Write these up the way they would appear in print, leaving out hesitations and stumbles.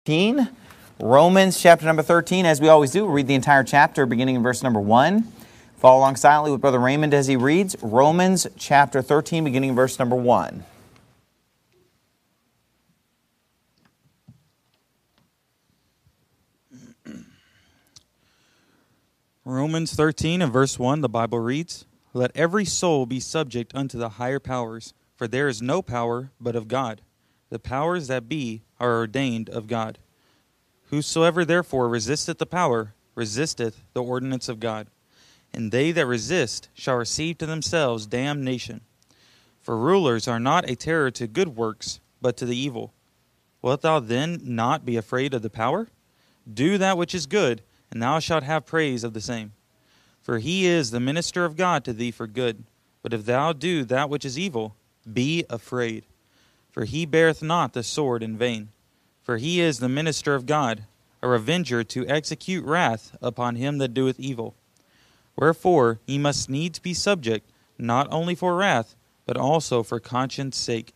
13, Romans chapter number 13. As we always do, we'll read the entire chapter beginning in verse number 1. Follow along silently with Brother Raymond as he reads Romans chapter 13 beginning in verse number 1. Romans 13 and verse 1, the Bible reads, "Let every soul be subject unto the higher powers, for there is no power but of God. The powers that be are ordained of God. Whosoever therefore resisteth the power, resisteth the ordinance of God. And they that resist shall receive to themselves damnation. For rulers are not a terror to good works, but to the evil. Wilt thou then not be afraid of the power? Do that which is good, and thou shalt have praise of the same. For he is the minister of God to thee for good. But if thou do that which is evil, be afraid. For he beareth not the sword in vain. For he is the minister of God, a revenger to execute wrath upon him that doeth evil. Wherefore ye must needs be subject, not only for wrath, but also for conscience sake.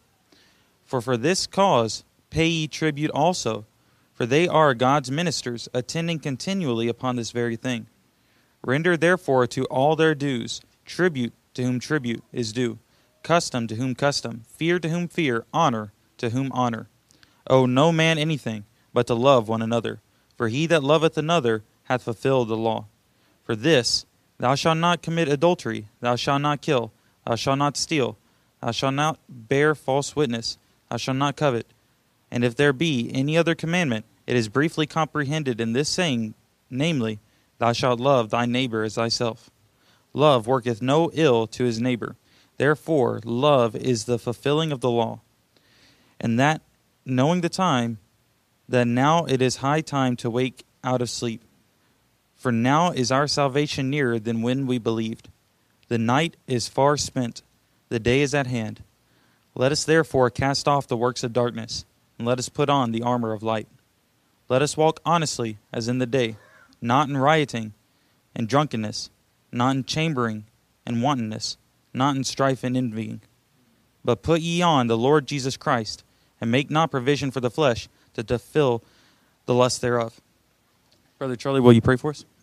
For this cause pay ye tribute also, for they are God's ministers, attending continually upon this very thing. Render therefore to all their dues, tribute to whom tribute is due, custom to whom custom, fear to whom fear, honor to whom honor. Owe no man anything, but to love one another. For he that loveth another hath fulfilled the law. For this, thou shalt not commit adultery, thou shalt not kill, thou shalt not steal, thou shalt not bear false witness, thou shalt not covet. And if there be any other commandment, it is briefly comprehended in this saying, namely, thou shalt love thy neighbor as thyself. Love worketh no ill to his neighbor. Therefore, love is the fulfilling of the law. And that, knowing the time, that now it is high time to wake out of sleep. For now is our salvation nearer than when we believed. The night is far spent, the day is at hand. Let us therefore cast off the works of darkness, and let us put on the armor of light. Let us walk honestly as in the day, not in rioting and drunkenness, not in chambering and wantonness, not in strife and envying. But put ye on the Lord Jesus Christ, and make not provision for the flesh to fulfill the lust thereof." Brother Charlie, will you pray for us?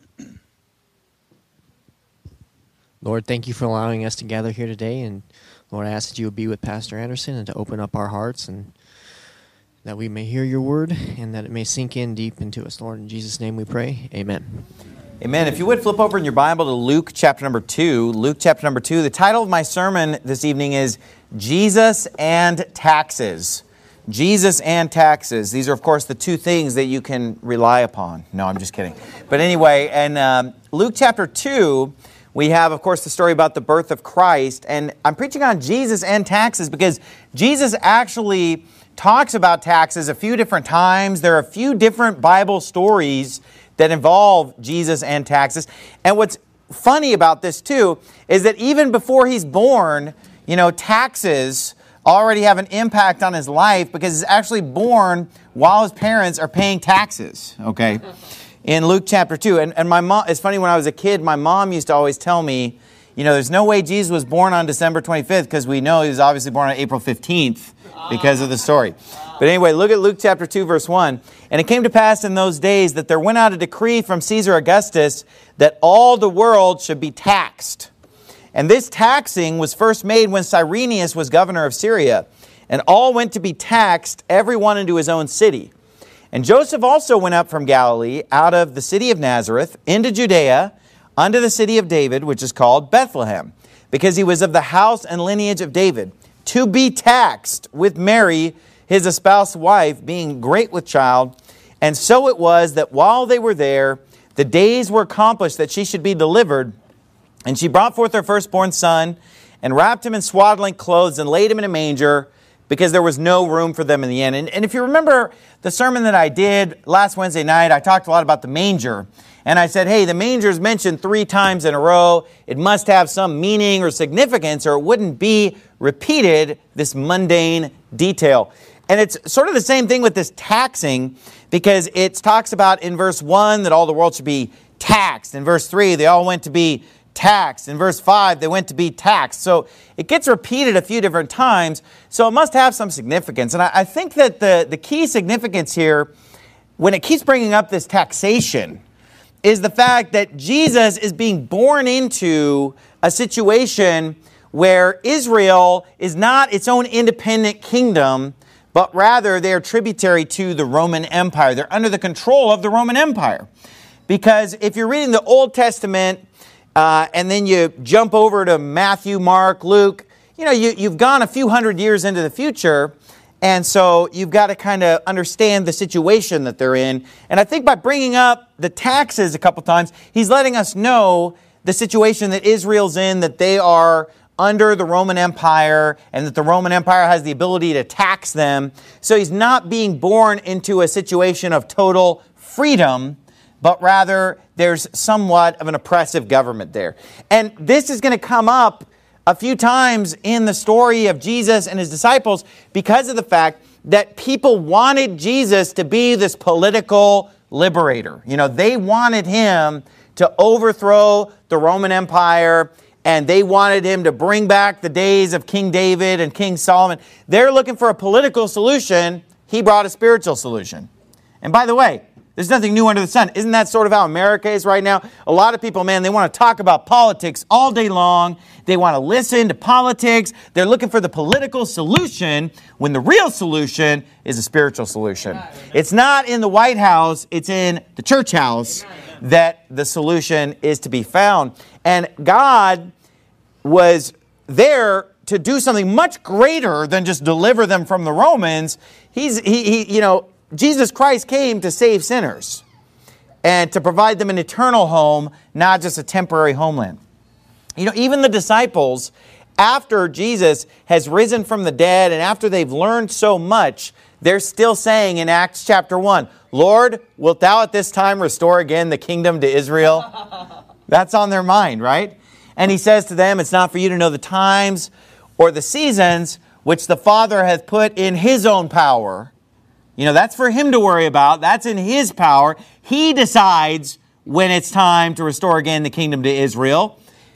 Lord, thank you for allowing us to gather here today. And Lord, I ask that you would be with Pastor Anderson and to open up our hearts and that we may hear your word and that it may sink in deep into us. Lord, in Jesus' name we pray. Amen. Amen. If you would flip over in your Bible to Luke chapter number 2. Luke chapter number 2. The title of my sermon this evening is Jesus and Taxes. Jesus and taxes. These are, of course, the two things that you can rely upon. No, I'm just kidding. But anyway, in Luke chapter 2, we have, of course, the story about the birth of Christ. And I'm preaching on Jesus and taxes because Jesus actually talks about taxes a few different times. There are a few different Bible stories that involve Jesus and taxes. And what's funny about this, too, is that even before he's born, taxes already have an impact on his life because he's actually born while his parents are paying taxes, okay, in Luke chapter 2. And my mom, it's funny, when I was a kid, my mom used to always tell me, there's no way Jesus was born on December 25th because we know he was obviously born on April 15th because of the story. But anyway, look at Luke chapter 2, verse 1. "And it came to pass in those days that there went out a decree from Caesar Augustus that all the world should be taxed. And this taxing was first made when Cyrenius was governor of Syria. And all went to be taxed, every one into his own city. And Joseph also went up from Galilee, out of the city of Nazareth, into Judea, unto the city of David, which is called Bethlehem, because he was of the house and lineage of David, to be taxed with Mary, his espoused wife, being great with child. And so it was that while they were there, the days were accomplished that she should be delivered. And she brought forth her firstborn son, and wrapped him in swaddling clothes, and laid him in a manger, because there was no room for them in the inn." And if you remember the sermon that I did last Wednesday night, I talked a lot about the manger. And I said, hey, the manger is mentioned 3 times in a row. It must have some meaning or significance, or it wouldn't be repeated, this mundane detail. And it's sort of the same thing with this taxing, because it talks about in verse 1 that all the world should be taxed. In verse 3, they all went to be taxed. In verse 5, they went to be taxed. So it gets repeated a few different times, so it must have some significance. And I think that the key significance here when it keeps bringing up this taxation is the fact that Jesus is being born into a situation where Israel is not its own independent kingdom, but rather they are tributary to the Roman Empire. They're under the control of the Roman Empire. Because if you're reading the Old Testament and then you jump over to Matthew, Mark, Luke, you've gone a few hundred years into the future, and so you've got to kind of understand the situation that they're in. And I think by bringing up the taxes a couple times, he's letting us know the situation that Israel's in, that they are under the Roman Empire, and that the Roman Empire has the ability to tax them. So he's not being born into a situation of total freedom, but rather there's somewhat of an oppressive government there. And this is going to come up a few times in the story of Jesus and his disciples because of the fact that people wanted Jesus to be this political liberator. They wanted him to overthrow the Roman Empire, and they wanted him to bring back the days of King David and King Solomon. They're looking for a political solution. He brought a spiritual solution. And by the way, there's nothing new under the sun. Isn't that sort of how America is right now? A lot of people, man, they want to talk about politics all day long. They want to listen to politics. They're looking for the political solution when the real solution is a spiritual solution. It's not in the White House. It's in the church house that the solution is to be found. And God was there to do something much greater than just deliver them from the Romans. Jesus Christ came to save sinners and to provide them an eternal home, not just a temporary homeland. Even the disciples, after Jesus has risen from the dead and after they've learned so much, they're still saying in Acts chapter 1, Lord, wilt thou at this time restore again the kingdom to Israel? That's on their mind, right? And he says to them, it's not for you to know the times or the seasons which the Father hath put in his own power. That's for him to worry about. That's in his power. He decides when it's time to restore again the kingdom to Israel.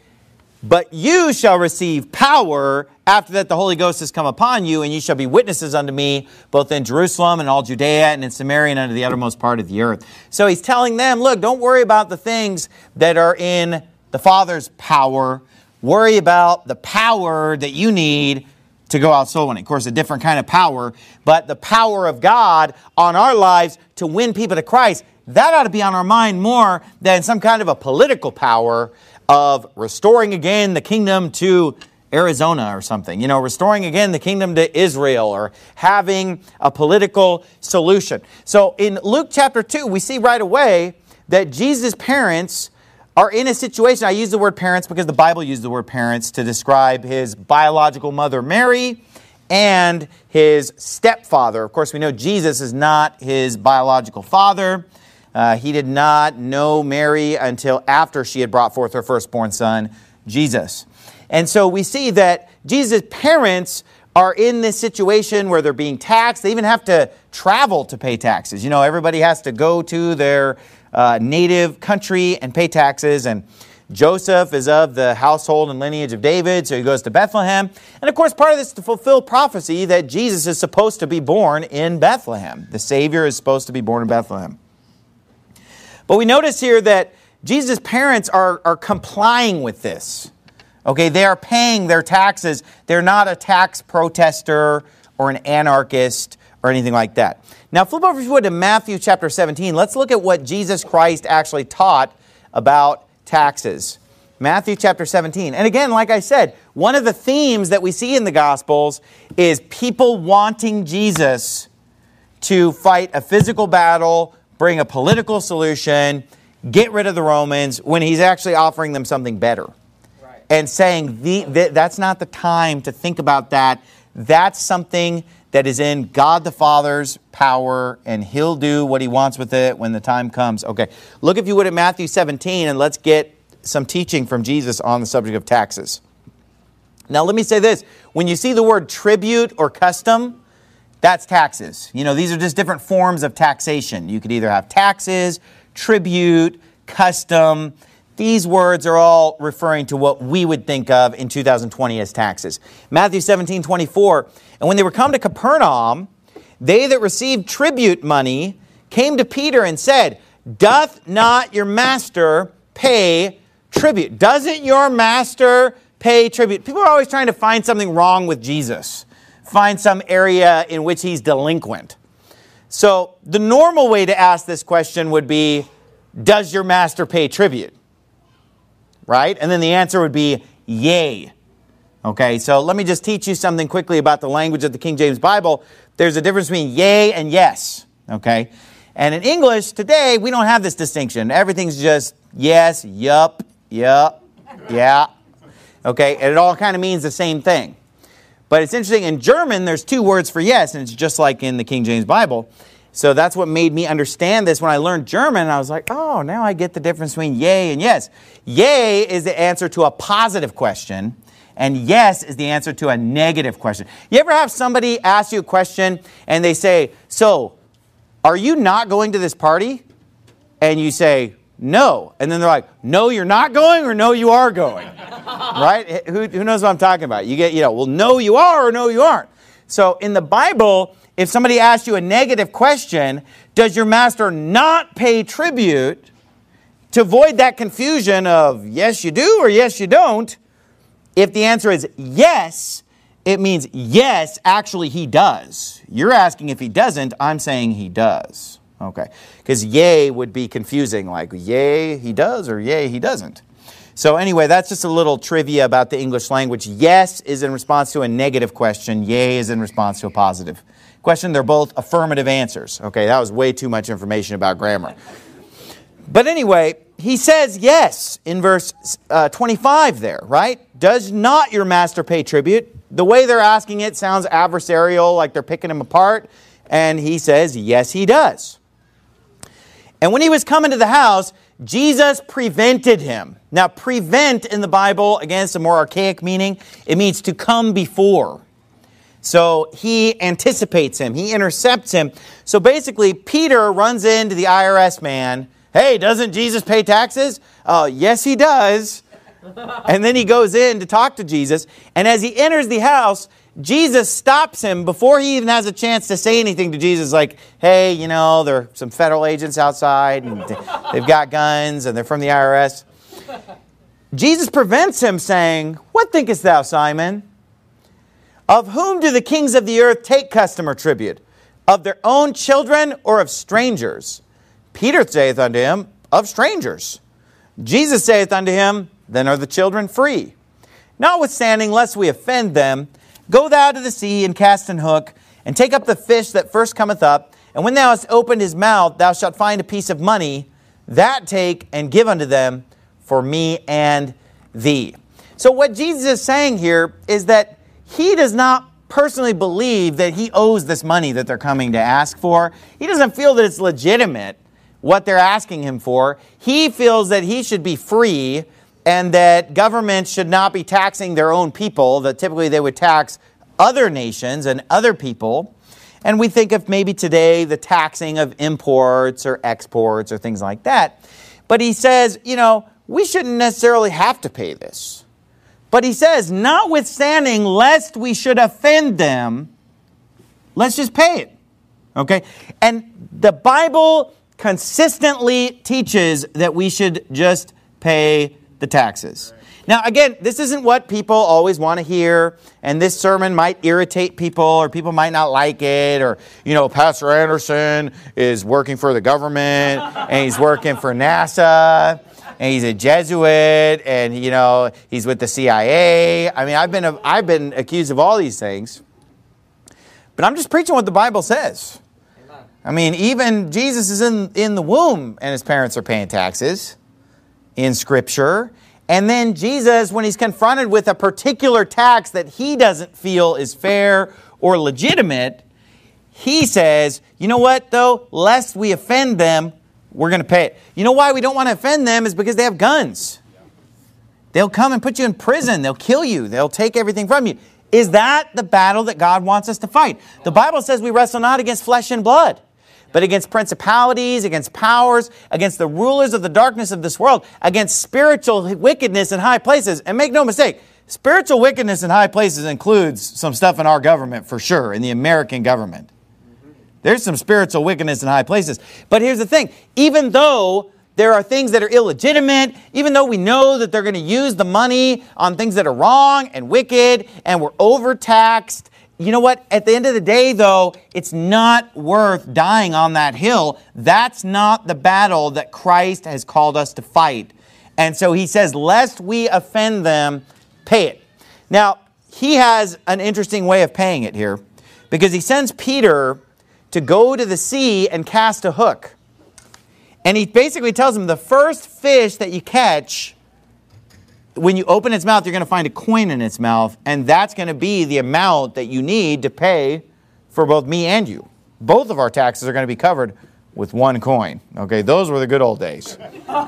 But you shall receive power after that the Holy Ghost has come upon you, and you shall be witnesses unto me, both in Jerusalem and all Judea and in Samaria and unto the uttermost part of the earth. So he's telling them, look, don't worry about the things that are in the Father's power. Worry about the power that you need to go out soul winning. Of course, a different kind of power, but the power of God on our lives to win people to Christ, that ought to be on our mind more than some kind of a political power of restoring again the kingdom to Arizona or something. Restoring again the kingdom to Israel or having a political solution. So in Luke chapter 2, we see right away that Jesus' parents are in a situation, I use the word parents because the Bible used the word parents to describe his biological mother Mary and his stepfather. Of course, we know Jesus is not his biological father. He did not know Mary until after she had brought forth her firstborn son, Jesus. And so we see that Jesus' parents are in this situation where they're being taxed. They even have to travel to pay taxes. Everybody has to go to their native country and pay taxes. And Joseph is of the household and lineage of David, so he goes to Bethlehem. And of course, part of this is to fulfill prophecy that Jesus is supposed to be born in Bethlehem. The Savior is supposed to be born in Bethlehem. But we notice here that Jesus' parents are complying with this. Okay, they are paying their taxes. They're not a tax protester or an anarchist or anything like that. Now, flip over, if you would, to Matthew chapter 17. Let's look at what Jesus Christ actually taught about taxes. Matthew chapter 17. And again, like I said, one of the themes that we see in the Gospels is people wanting Jesus to fight a physical battle, bring a political solution, get rid of the Romans, when he's actually offering them something better. Right. And saying, that's not the time to think about that. That's something that is in God the Father's power, and he'll do what he wants with it when the time comes. Okay, look if you would at Matthew 17, and let's get some teaching from Jesus on the subject of taxes. Now let me say this. When you see the word tribute or custom, that's taxes. These are just different forms of taxation. You could either have taxes, tribute, custom. These words are all referring to what we would think of in 2020 as taxes. Matthew 17:24, and when they were come to Capernaum, they that received tribute money came to Peter and said, doth not your master pay tribute? Doesn't your master pay tribute? People are always trying to find something wrong with Jesus, find some area in which he's delinquent. So the normal way to ask this question would be, does your master pay tribute? Right? And then the answer would be, yea. Okay, so let me just teach you something quickly about the language of the King James Bible. There's a difference between yea and yes. Okay? And in English today, we don't have this distinction. Everything's just yes, yup, yeah. Okay, and it all kind of means the same thing. But it's interesting, in German, there's two words for yes, and it's just like in the King James Bible. So that's what made me understand this when I learned German. I was like, oh, now I get the difference between yea and yes. Yea is the answer to a positive question, and yes is the answer to a negative question. You ever have somebody ask you a question, and they say, so, are you not going to this party? And you say, no. And then they're like, no, you're not going, or no, you are going. Right? Who knows what I'm talking about? You get, well, no, you are, or no, you aren't. So in the Bible, if somebody asks you a negative question, does your master not pay tribute, to avoid that confusion of yes, you do, or yes, you don't, if the answer is yes, it means yes, actually he does. You're asking if he doesn't, I'm saying he does. Okay, because yea would be confusing, like yea, he does, or yea, he doesn't. So anyway, that's just a little trivia about the English language. Yes is in response to a negative question. Yea is in response to a positive question. They're both affirmative answers. Okay, that was way too much information about grammar. But anyway, he says yes in verse 25 there, right? Does not your master pay tribute? The way they're asking it sounds adversarial, like they're picking him apart. And he says, yes, he does. And when he was coming to the house, Jesus prevented him. Now, prevent in the Bible, again, it's a more archaic meaning. It means to come before. So he anticipates him. He intercepts him. So basically, Peter runs into the IRS man. Hey, doesn't Jesus pay taxes? Yes, he does. And then he goes in to talk to Jesus. And as he enters the house, Jesus stops him before he even has a chance to say anything to Jesus, like, hey, there are some federal agents outside, and they've got guns, and they're from the IRS. Jesus prevents him, saying, what thinkest thou, Simon? Of whom do the kings of the earth take custom or tribute? Of their own children or of strangers? Peter saith unto him, of strangers. Jesus saith unto him, then are the children free. Notwithstanding, lest we offend them, go thou to the sea and cast an hook, and take up the fish that first cometh up, and when thou hast opened his mouth, thou shalt find a piece of money. That take and give unto them for me and thee. So what Jesus is saying here is that he does not personally believe that he owes this money that they're coming to ask for. He doesn't feel that it's legitimate what they're asking him for. He feels that he should be free, and that governments should not be taxing their own people, that typically they would tax other nations and other people. And we think of maybe today the taxing of imports or exports or things like that. But he says, we shouldn't necessarily have to pay this. But he says, notwithstanding, lest we should offend them, let's just pay it. Okay? And the Bible consistently teaches that we should just pay the taxes. Now, again, this isn't what people always want to hear, and this sermon might irritate people, or people might not like it, or, Pastor Anderson is working for the government, and he's working for NASA, and he's a Jesuit, and, he's with the CIA. I mean, I've been accused of all these things, but I'm just preaching what the Bible says. I mean, even Jesus is in the womb, and his parents are paying taxes in Scripture. And then Jesus, when he's confronted with a particular tax that he doesn't feel is fair or legitimate, he says, you know what, though? Lest we offend them, we're going to pay it. You know why we don't want to offend them is because they have guns. They'll come and put you in prison. They'll kill you. They'll take everything from you. Is that the battle that God wants us to fight? The Bible says we wrestle not against flesh and blood, but against principalities, against powers, against the rulers of the darkness of this world, against spiritual wickedness in high places. And make no mistake, spiritual wickedness in high places includes some stuff in our government for sure, in the American government. There's some spiritual wickedness in high places. But here's the thing. Even though there are things that are illegitimate, even though we know that they're going to use the money on things that are wrong and wicked, and we're overtaxed, you know what? At the end of the day, though, it's not worth dying on that hill. That's not the battle that Christ has called us to fight. And so he says, lest we offend them, pay it. Now, he has an interesting way of paying it here, because he sends Peter to go to the sea and cast a hook. And he basically tells him the first fish that you catch, when you open its mouth, you're going to find a coin in its mouth, and that's going to be the amount that you need to pay for both me and you. Both of our taxes are going to be covered with one coin. Okay, those were the good old days.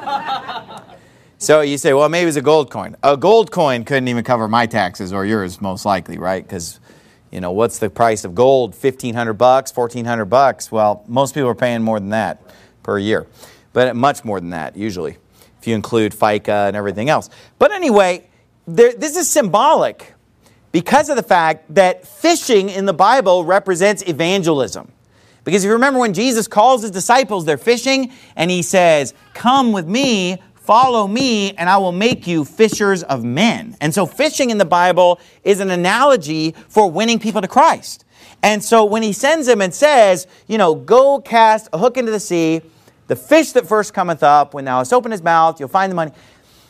So you say, well, maybe it's a gold coin. A gold coin couldn't even cover my taxes or yours, most likely, right? Because, you know, what's the price of gold? $1,500, $1,400. Well, most people are paying more than that per year, but much more than that usually, if you include FICA and everything else. But anyway, this is symbolic because of the fact that fishing in the Bible represents evangelism. Because if you remember when Jesus calls his disciples, they're fishing, and he says, come with me, follow me, and I will make you fishers of men. And so fishing in the Bible is an analogy for winning people to Christ. And so when he sends them and says, you know, go cast a hook into the sea, the fish that first cometh up, when thou hast opened his mouth, you'll find the money.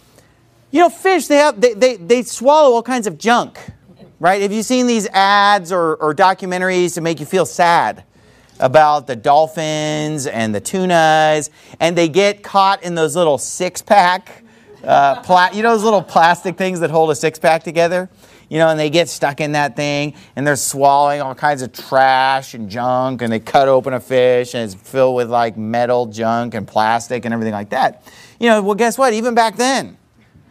You know, fish, they swallow all kinds of junk, right? Have you seen these ads or documentaries to make you feel sad about the dolphins and the tunas, and they get caught in those little six-pack, you know those little plastic things that hold a six-pack together? You know, and they get stuck in that thing, and they're swallowing all kinds of trash and junk, and they cut open a fish, and it's filled with, like, metal junk and plastic and everything like that. You know, well, guess what? Even back then,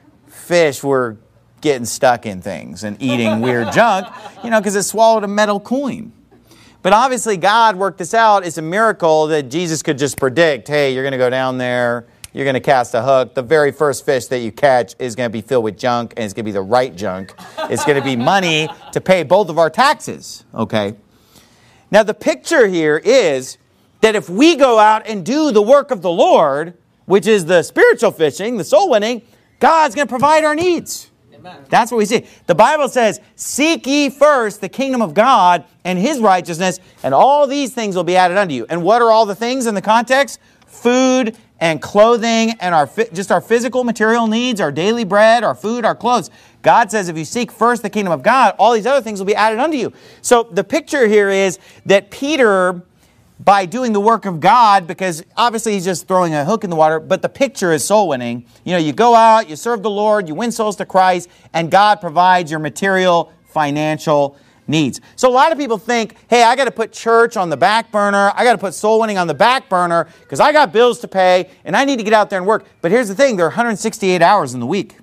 fish were getting stuck in things and eating weird junk, you know, because it swallowed a metal coin. But obviously, God worked this out. It's a miracle that Jesus could just predict, hey, you're going to go down there, you're going to cast a hook. The very first fish that you catch is going to be filled with junk, and it's going to be the right junk. It's going to be money to pay both of our taxes, okay? Now, the picture here is that if we go out and do the work of the Lord, which is the spiritual fishing, the soul winning, God's going to provide our needs. Amen. That's what we see. The Bible says, seek ye first the kingdom of God and his righteousness, and all these things will be added unto you. And what are all the things in the context? Food and clothing and just our physical material needs, our daily bread, our food, our clothes. God says if you seek first the kingdom of God, all these other things will be added unto you. So the picture here is that Peter, by doing the work of God, because obviously he's just throwing a hook in the water, but the picture is soul winning. You know, you go out, you serve the Lord, you win souls to Christ, and God provides your material, financial needs. So a lot of people think, hey, I got to put church on the back burner. I got to put soul winning on the back burner because I got bills to pay and I need to get out there and work. But here's the thing, there are 168 hours in the week.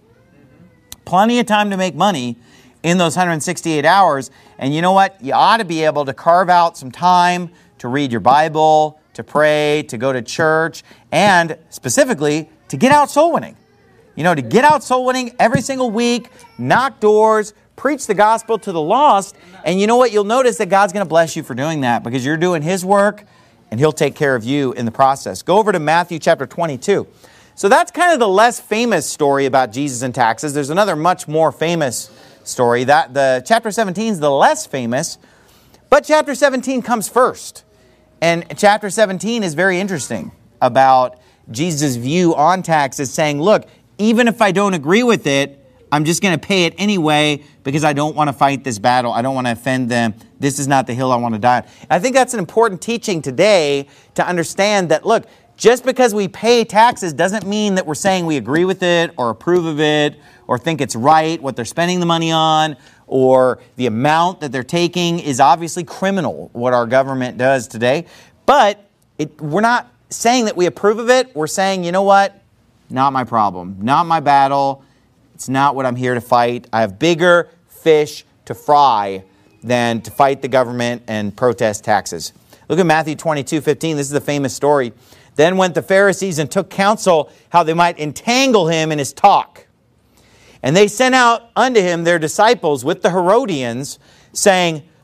Plenty of time to make money in those 168 hours. And you know what? You ought to be able to carve out some time to read your Bible, to pray, to go to church, and specifically to get out soul winning. You know, to get out soul winning every single week, knock doors, preach the gospel to the lost, and you know what? You'll notice that God's going to bless you for doing that because you're doing his work and he'll take care of you in the process. Go over to Matthew chapter 22. So that's kind of the less famous story about Jesus and taxes. There's another much more famous story. The chapter 17 is the less famous, but chapter 17 comes first. And chapter 17 is very interesting about Jesus' view on taxes, saying, look, even if I don't agree with it, I'm just going to pay it anyway because I don't want to fight this battle. I don't want to offend them. This is not the hill I want to die on. I think that's an important teaching today to understand that, look, just because we pay taxes doesn't mean that we're saying we agree with it or approve of it or think it's right what they're spending the money on, or the amount that they're taking is obviously criminal, what our government does today. But we're not saying that we approve of it. We're saying, you know what? Not my problem. Not my battle. It's not what I'm here to fight. I have bigger fish to fry than to fight the government and protest taxes. Look at Matthew 22:15. This is the famous story. Then went the Pharisees and took counsel how they might entangle him in his talk. And they sent out unto him their disciples with the Herodians, saying,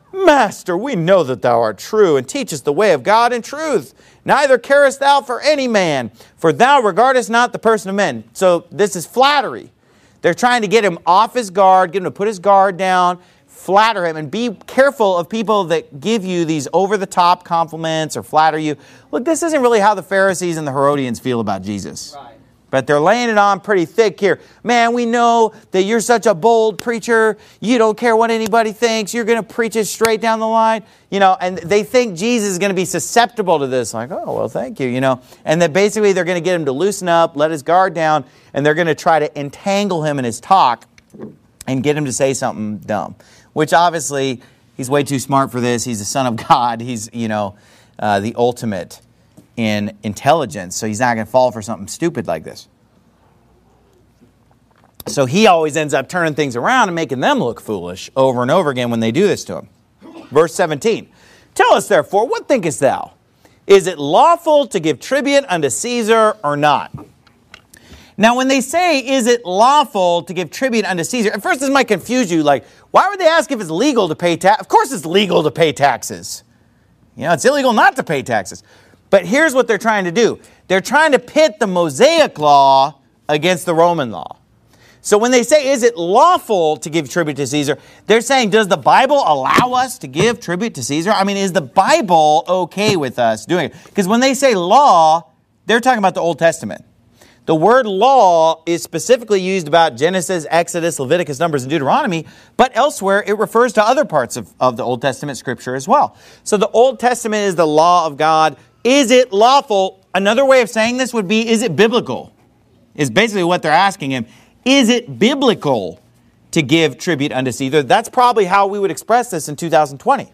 Master, we know that thou art true, and teachest the way of God in truth. Neither carest thou for any man, for thou regardest not the person of men. So this is flattery. They're trying to get him off his guard, get him to put his guard down, flatter him, and be careful of people that give you these over-the-top compliments or flatter you. Look, this isn't really how the Pharisees and the Herodians feel about Jesus. Right. But they're laying it on pretty thick here. Man, we know that you're such a bold preacher. You don't care what anybody thinks. You're going to preach it straight down the line. And they think Jesus is going to be susceptible to this. Like, oh, well, thank you, And that basically they're going to get him to loosen up, let his guard down, and they're going to try to entangle him in his talk and get him to say something dumb. Which obviously, he's way too smart for this. He's the Son of God. He's, the ultimate in intelligence, so he's not going to fall for something stupid like this. So he always ends up turning things around and making them look foolish over and over again when they do this to him. Verse 17, tell us therefore, what thinkest thou? Is it lawful to give tribute unto Caesar or not? Now when they say, is it lawful to give tribute unto Caesar, at first this might confuse you, like, why would they ask if it's legal to pay tax? Of course it's legal to pay taxes. It's illegal not to pay taxes. But here's what they're trying to do. They're trying to pit the Mosaic law against the Roman law. So when they say, is it lawful to give tribute to Caesar? They're saying, does the Bible allow us to give tribute to Caesar? I mean, is the Bible okay with us doing it? Because when they say law, they're talking about the Old Testament. The word law is specifically used about Genesis, Exodus, Leviticus, Numbers, and Deuteronomy, but elsewhere it refers to other parts of the Old Testament scripture as well. So the Old Testament is the law of God. Is it lawful? Another way of saying this would be, is it biblical? Is basically what they're asking him. Is it biblical to give tribute unto Caesar? That's probably how we would express this in 2020.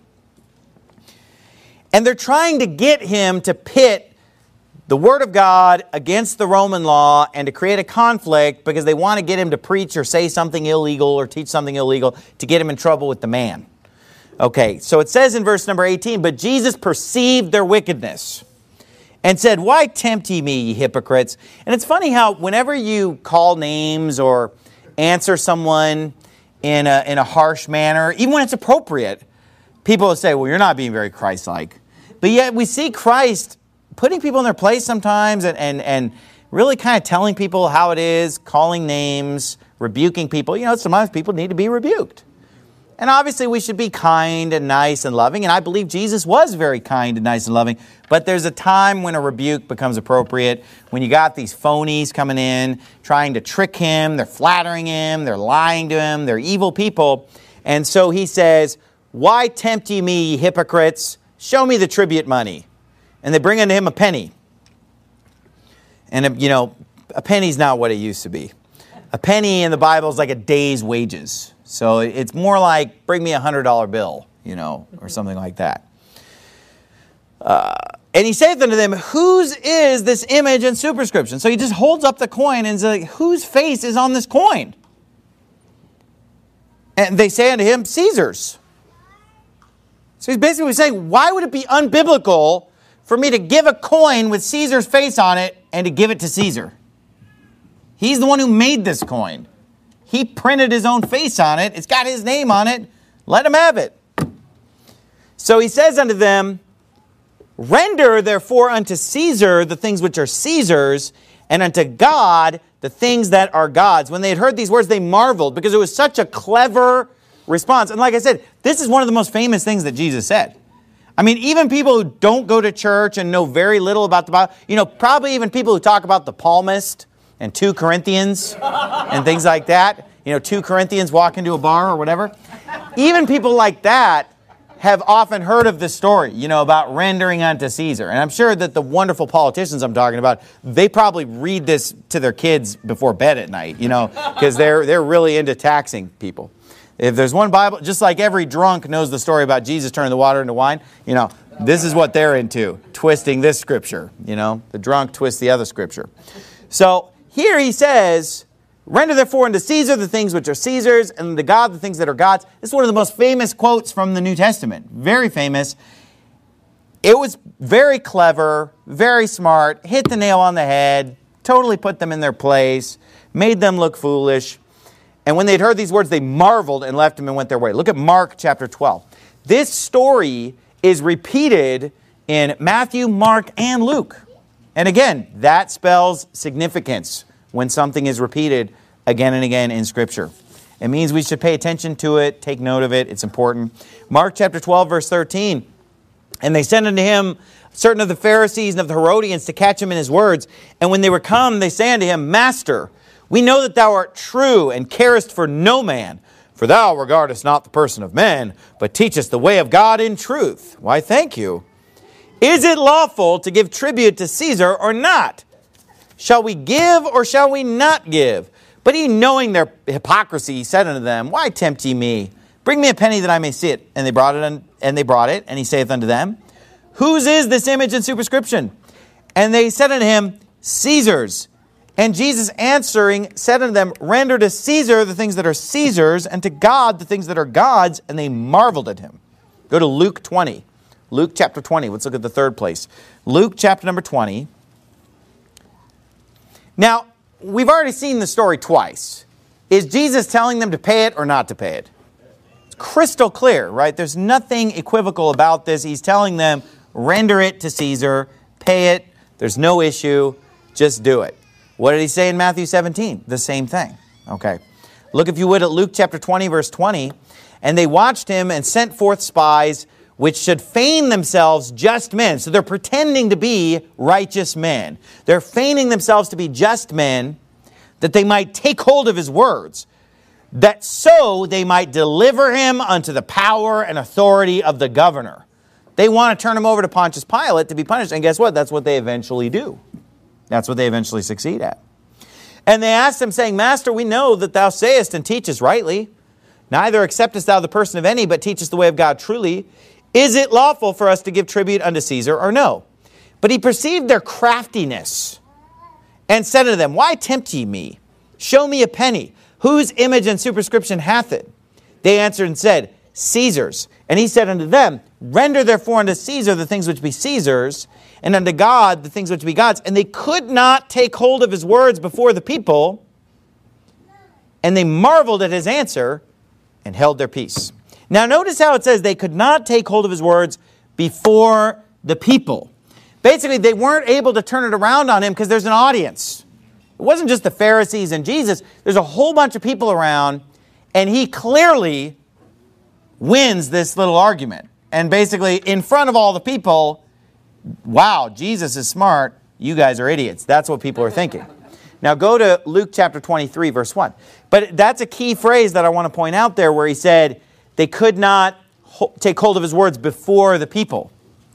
And they're trying to get him to pit the Word of God against the Roman law and to create a conflict because they want to get him to preach or say something illegal or teach something illegal to get him in trouble with the man. Okay, so it says in verse number 18, but Jesus perceived their wickedness and said, why tempt ye me, ye hypocrites? And it's funny how whenever you call names or answer someone in a harsh manner, even when it's appropriate, people will say, well, you're not being very Christ-like. But yet we see Christ putting people in their place sometimes and really kind of telling people how it is, calling names, rebuking people. Sometimes people need to be rebuked. And obviously we should be kind and nice and loving. And I believe Jesus was very kind and nice and loving. But there's a time when a rebuke becomes appropriate. When you got these phonies coming in, trying to trick him. They're flattering him. They're lying to him. They're evil people. And so he says, why tempt ye me, ye hypocrites? Show me the tribute money. And they bring unto him a penny. And, a penny's not what it used to be. A penny in the Bible is like a day's wages. So it's more like, bring me a $100 bill, or something like that. And he saith unto them, whose is this image and superscription? So he just holds up the coin and says, whose face is on this coin? And they say unto him, Caesar's. So he's basically saying, why would it be unbiblical for me to give a coin with Caesar's face on it and to give it to Caesar? He's the one who made this coin. He printed his own face on it. It's got his name on it. Let him have it. So he says unto them, render therefore unto Caesar the things which are Caesar's, and unto God the things that are God's. When they had heard these words, they marveled because it was such a clever response. And like I said, this is one of the most famous things that Jesus said. I mean, even people who don't go to church and know very little about the Bible, probably even people who talk about the palmist and 2 Corinthians and things like that. 2 Corinthians walk into a bar or whatever. Even people like that have often heard of this story, about rendering unto Caesar. And I'm sure that the wonderful politicians I'm talking about, they probably read this to their kids before bed at night, because they're really into taxing people. If there's one Bible, just like every drunk knows the story about Jesus turning the water into wine, this is what they're into, twisting this scripture. The drunk twists the other scripture. So here he says, render therefore unto Caesar the things which are Caesar's, and to God the things that are God's. This is one of the most famous quotes from the New Testament. Very famous. It was very clever, very smart, hit the nail on the head, totally put them in their place, made them look foolish. And when they'd heard these words, they marveled and left him and went their way. Look at Mark chapter 12. This story is repeated in Matthew, Mark, and Luke. And again, that spells significance when something is repeated again and again in Scripture. It means we should pay attention to it, take note of it. It's important. Mark chapter 12, verse 13. And they sent unto him certain of the Pharisees and of the Herodians to catch him in his words. And when they were come, they say unto him, Master, we know that thou art true and carest for no man, for thou regardest not the person of men, but teachest the way of God in truth. Why, thank you. Is it lawful to give tribute to Caesar or not? Shall we give or shall we not give? But he, knowing their hypocrisy, said unto them, Why tempt ye me? Bring me a penny that I may see it. And they brought it, and he saith unto them, Whose is this image and superscription? And they said unto him, Caesar's. And Jesus answering said unto them, Render to Caesar the things that are Caesar's, and to God the things that are God's. And they marveled at him. Go to Luke 20. Luke chapter 20. Let's look at the third place. Luke chapter number 20. Now, we've already seen the story twice. Is Jesus telling them to pay it or not to pay it? It's crystal clear, right? There's nothing equivocal about this. He's telling them, render it to Caesar, pay it. There's no issue. Just do it. What did he say in Matthew 17? The same thing. Okay. Look, if you would, at Luke chapter 20, verse 20. And they watched him and sent forth spies, which should feign themselves just men. So they're pretending to be righteous men. They're feigning themselves to be just men, that they might take hold of his words, that so they might deliver him unto the power and authority of the governor. They want to turn him over to Pontius Pilate to be punished. And guess what? That's what they eventually do. That's what they eventually succeed at. And they asked him, saying, Master, we know that thou sayest and teachest rightly. Neither acceptest thou the person of any, but teachest the way of God truly. Is it lawful for us to give tribute unto Caesar or no? But he perceived their craftiness and said unto them, Why tempt ye me? Show me a penny. Whose image and superscription hath it? They answered and said, Caesar's. And he said unto them, Render therefore unto Caesar the things which be Caesar's, and unto God the things which be God's. And they could not take hold of his words before the people, and they marveled at his answer and held their peace. Now notice how it says they could not take hold of his words before the people. Basically, they weren't able to turn it around on him because there's an audience. It wasn't just the Pharisees and Jesus. There's a whole bunch of people around, and he clearly wins this little argument. And basically, in front of all the people, wow, Jesus is smart. You guys are idiots. That's what people are thinking. Now go to Luke chapter 23, verse 1. But that's a key phrase that I want to point out there where he said, they could not take hold of his words before the people.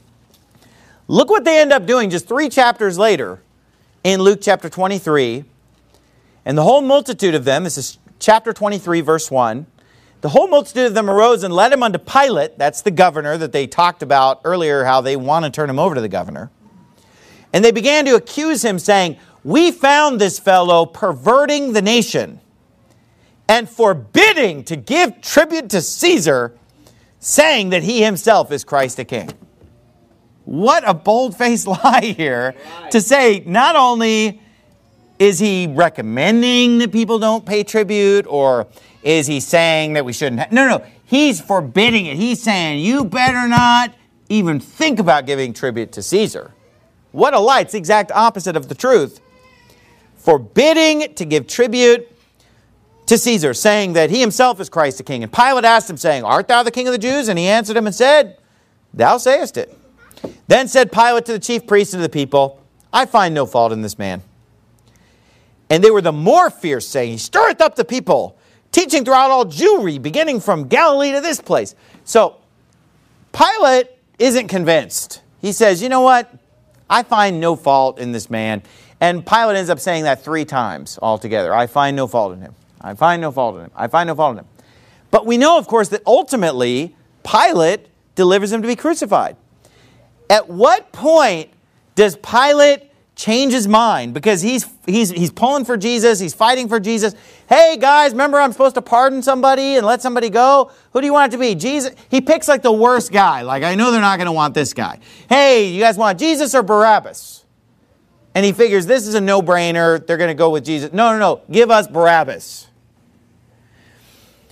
Look what they end up doing just 3 chapters later in Luke chapter 23. And the whole multitude of them, this is chapter 23, verse 1. The whole multitude of them arose and led him unto Pilate. That's the governor that they talked about earlier, how they want to turn him over to the governor. And they began to accuse him, saying, We found this fellow perverting the nation and forbidding to give tribute to Caesar, saying that he himself is Christ the King. What a bold-faced lie here to say not only is he recommending that people don't pay tribute, or is he saying that we shouldn't? No. He's forbidding it. He's saying you better not even think about giving tribute to Caesar. What a lie. It's the exact opposite of the truth. Forbidding to give tribute to Caesar, saying that he himself is Christ the King. And Pilate asked him, saying, Art thou the King of the Jews? And he answered him and said, Thou sayest it. Then said Pilate to the chief priests and to the people, I find no fault in this man. And they were the more fierce, saying, He stirreth up the people, teaching throughout all Jewry, beginning from Galilee to this place. So Pilate isn't convinced. He says, you know what? I find no fault in this man. And Pilate ends up saying that 3 times altogether. I find no fault in him. I find no fault in him. I find no fault in him. But we know, of course, that ultimately Pilate delivers him to be crucified. At what point does Pilate change his mind? Because he's pulling for Jesus. He's fighting for Jesus. Hey, guys, remember I'm supposed to pardon somebody and let somebody go? Who do you want it to be? Jesus? He picks like the worst guy. Like, I know they're not going to want this guy. Hey, you guys want Jesus or Barabbas? And he figures this is a no-brainer. They're going to go with Jesus. No. Give us Barabbas.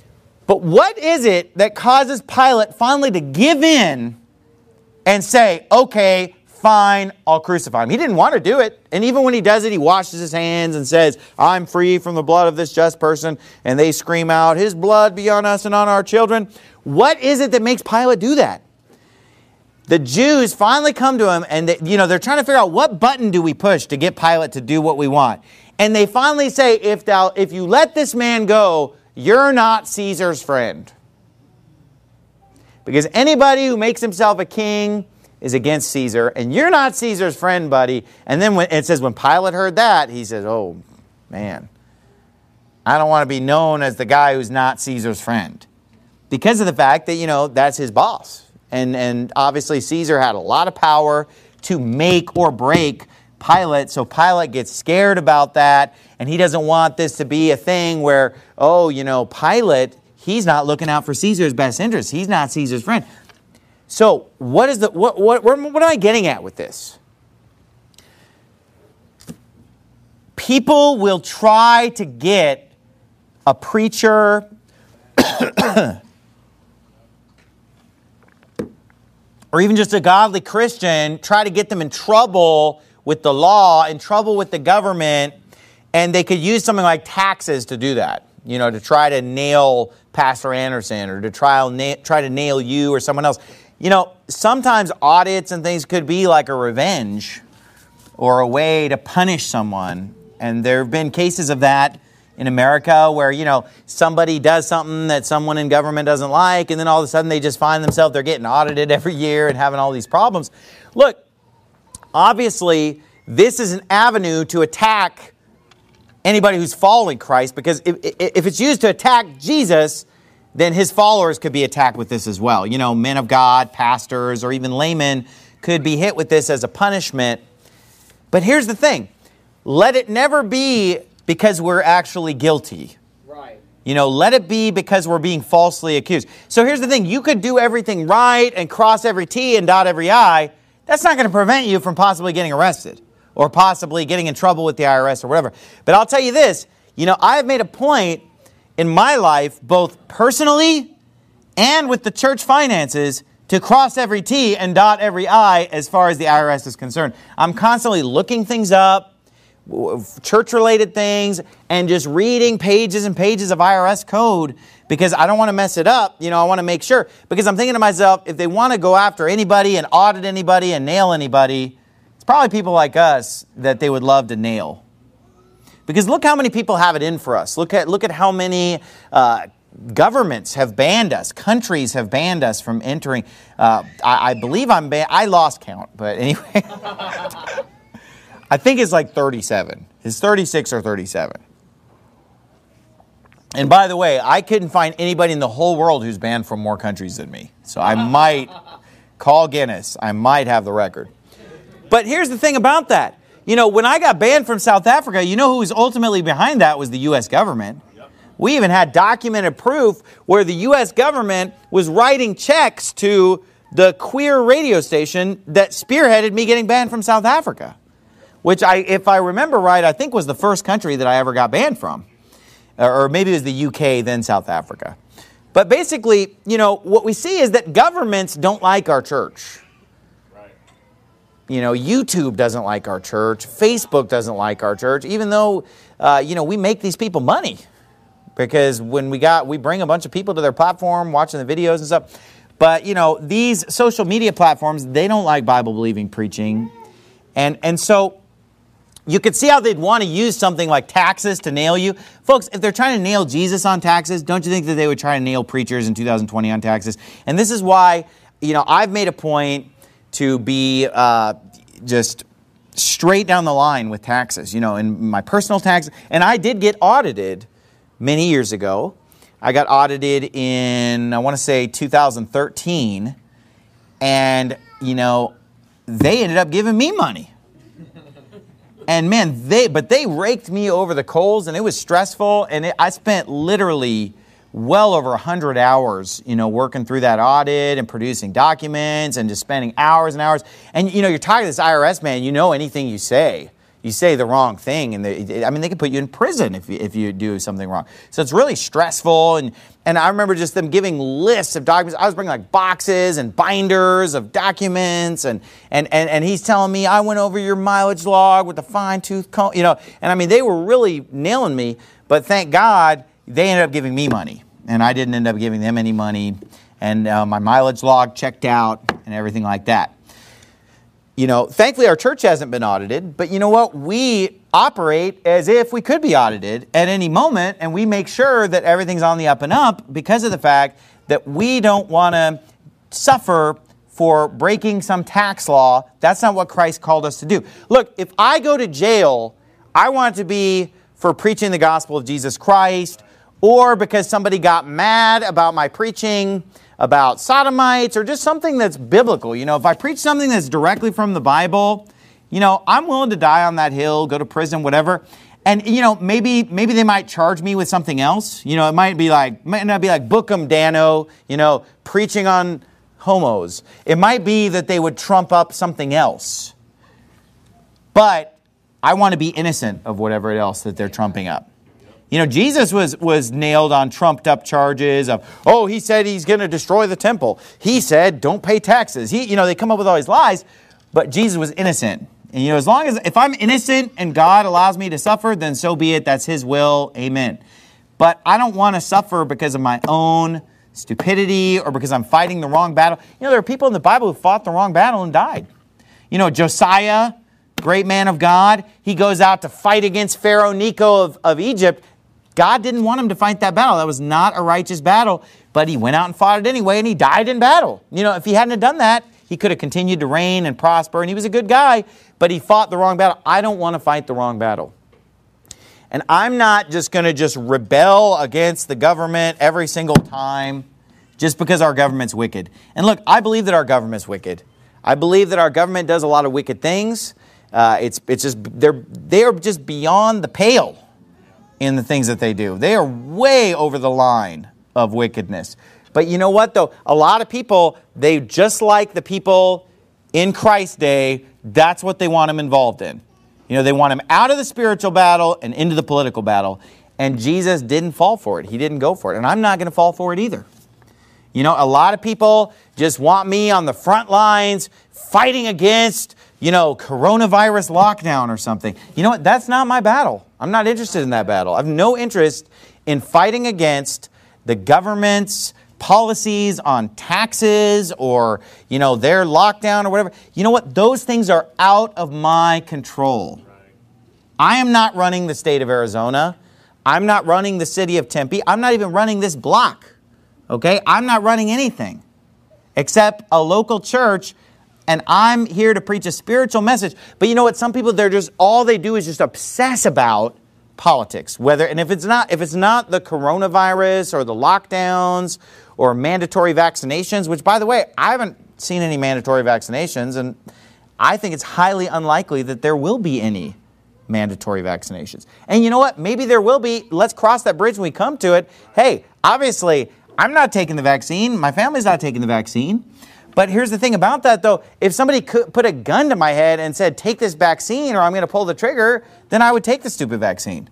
But what is it that causes Pilate finally to give in and say, okay, fine, I'll crucify him? He didn't want to do it. And even when he does it, he washes his hands and says, I'm free from the blood of this just person. And they scream out, his blood be on us and on our children. What is it that makes Pilate do that? The Jews finally come to him and they're trying to figure out what button do we push to get Pilate to do what we want. And they finally say, if you let this man go, you're not Caesar's friend. Because anybody who makes himself a king is against Caesar, and you're not Caesar's friend, buddy. And then it says when Pilate heard that, he says, oh, man, I don't want to be known as the guy who's not Caesar's friend. Because of the fact that, that's his boss. And obviously Caesar had a lot of power to make or break Pilate. So Pilate gets scared about that, and he doesn't want this to be a thing where, Pilate, he's not looking out for Caesar's best interest. He's not Caesar's friend. So what am I getting at with this? People will try to get a preacher or even just a godly Christian, try to get them in trouble with the law, in trouble with the government, and they could use something like taxes to do that, to try to nail Pastor Anderson or to try to nail you or someone else. Sometimes audits and things could be like a revenge or a way to punish someone. And there have been cases of that in America where, somebody does something that someone in government doesn't like, and then all of a sudden they just find themselves, they're getting audited every year and having all these problems. Look, obviously, this is an avenue to attack anybody who's following Christ, because if it's used to attack Jesus, then his followers could be attacked with this as well. Men of God, pastors, or even laymen could be hit with this as a punishment. But here's the thing. Let it never be because we're actually guilty. Right. Let it be because we're being falsely accused. So here's the thing. You could do everything right and cross every T and dot every I. That's not going to prevent you from possibly getting arrested or possibly getting in trouble with the IRS or whatever. But I'll tell you this. I have made a point in my life, both personally and with the church finances, to cross every T and dot every I as far as the IRS is concerned. I'm constantly looking things up, church-related things, and just reading pages and pages of IRS code because I don't want to mess it up. I want to make sure. Because I'm thinking to myself, if they want to go after anybody and audit anybody and nail anybody, it's probably people like us that they would love to nail. Because look how many people have it in for us. Look at how many governments have banned us. Countries have banned us from entering. I believe I'm banned. I lost count, but anyway. I think it's like 37. It's 36 or 37. And by the way, I couldn't find anybody in the whole world who's banned from more countries than me. So I might call Guinness. I might have the record. But here's the thing about that. When I got banned from South Africa, who was ultimately behind that was the U.S. government. Yep. We even had documented proof where the U.S. government was writing checks to the queer radio station that spearheaded me getting banned from South Africa, which if I remember right, I think was the first country that I ever got banned from. Or maybe it was the UK, then South Africa. But basically, what we see is that governments don't like our church. YouTube doesn't like our church. Facebook doesn't like our church, even though, we make these people money. Because when we bring a bunch of people to their platform, watching the videos and stuff. But, these social media platforms, they don't like Bible-believing preaching. And so you could see how they'd want to use something like taxes to nail you. Folks, if they're trying to nail Jesus on taxes, don't you think that they would try to nail preachers in 2020 on taxes? And this is why, I've made a point to be just straight down the line with taxes, in my personal taxes. And I did get audited many years ago. I got audited in, I want to say 2013. And, they ended up giving me money. And man, they raked me over the coals, and it was stressful. And I spent literally well over 100 hours, working through that audit and producing documents and just spending hours and hours. And, you're talking to this IRS man, anything you say, you say the wrong thing, and they can put you in prison if you do something wrong. So it's really stressful, and I remember just them giving lists of documents. I was bringing like boxes and binders of documents, and he's telling me, I went over your mileage log with a fine-tooth comb, and I mean, they were really nailing me, but thank God they ended up giving me money, and I didn't end up giving them any money, and my mileage log checked out and everything like that. Thankfully our church hasn't been audited, but you know what? We operate as if we could be audited at any moment, and we make sure that everything's on the up and up because of the fact that we don't want to suffer for breaking some tax law. That's not what Christ called us to do. Look, if I go to jail, I want it to be for preaching the gospel of Jesus Christ, or because somebody got mad about my preaching about sodomites, or just something that's biblical. If I preach something that's directly from the Bible, I'm willing to die on that hill, go to prison, whatever. And, maybe they might charge me with something else. It might not be like Bookham Dano, preaching on homos. It might be that they would trump up something else. But I want to be innocent of whatever else that they're trumping up. Jesus was nailed on trumped up charges of, he said he's going to destroy the temple. He said, don't pay taxes. They come up with all these lies, but Jesus was innocent. And, as long as, if I'm innocent and God allows me to suffer, then so be it. That's His will. Amen. But I don't want to suffer because of my own stupidity or because I'm fighting the wrong battle. There are people in the Bible who fought the wrong battle and died. Josiah, great man of God, he goes out to fight against Pharaoh Necho of Egypt. God didn't want him to fight that battle. That was not a righteous battle, but he went out and fought it anyway, and he died in battle. If he hadn't have done that, he could have continued to reign and prosper, and he was a good guy, but he fought the wrong battle. I don't want to fight the wrong battle. And I'm not just going to rebel against the government every single time just because our government's wicked. And look, I believe that our government's wicked. I believe that our government does a lot of wicked things. They are just beyond the pale in the things that they do. They are way over the line of wickedness. But you know what, though? A lot of people, they just like the people in Christ's day, that's what they want them involved in. They want them out of the spiritual battle and into the political battle. And Jesus didn't fall for it. He didn't go for it. And I'm not going to fall for it either. A lot of people just want me on the front lines fighting against, coronavirus lockdown or something. You know what? That's not my battle. I'm not interested in that battle. I have no interest in fighting against the government's policies on taxes or, their lockdown or whatever. You know what? Those things are out of my control. I am not running the state of Arizona. I'm not running the city of Tempe. I'm not even running this block. Okay? I'm not running anything except a local church. And I'm here to preach a spiritual message. But you know what? Some people, all they do is just obsess about politics. If it's not the coronavirus or the lockdowns or mandatory vaccinations, which by the way, I haven't seen any mandatory vaccinations, and I think it's highly unlikely that there will be any mandatory vaccinations. And you know what? Maybe there will be. Let's cross that bridge when we come to it. Hey, obviously, I'm not taking the vaccine. My family's not taking the vaccine. But here's the thing about that, though. If somebody could put a gun to my head and said, take this vaccine or I'm going to pull the trigger, then I would take the stupid vaccine.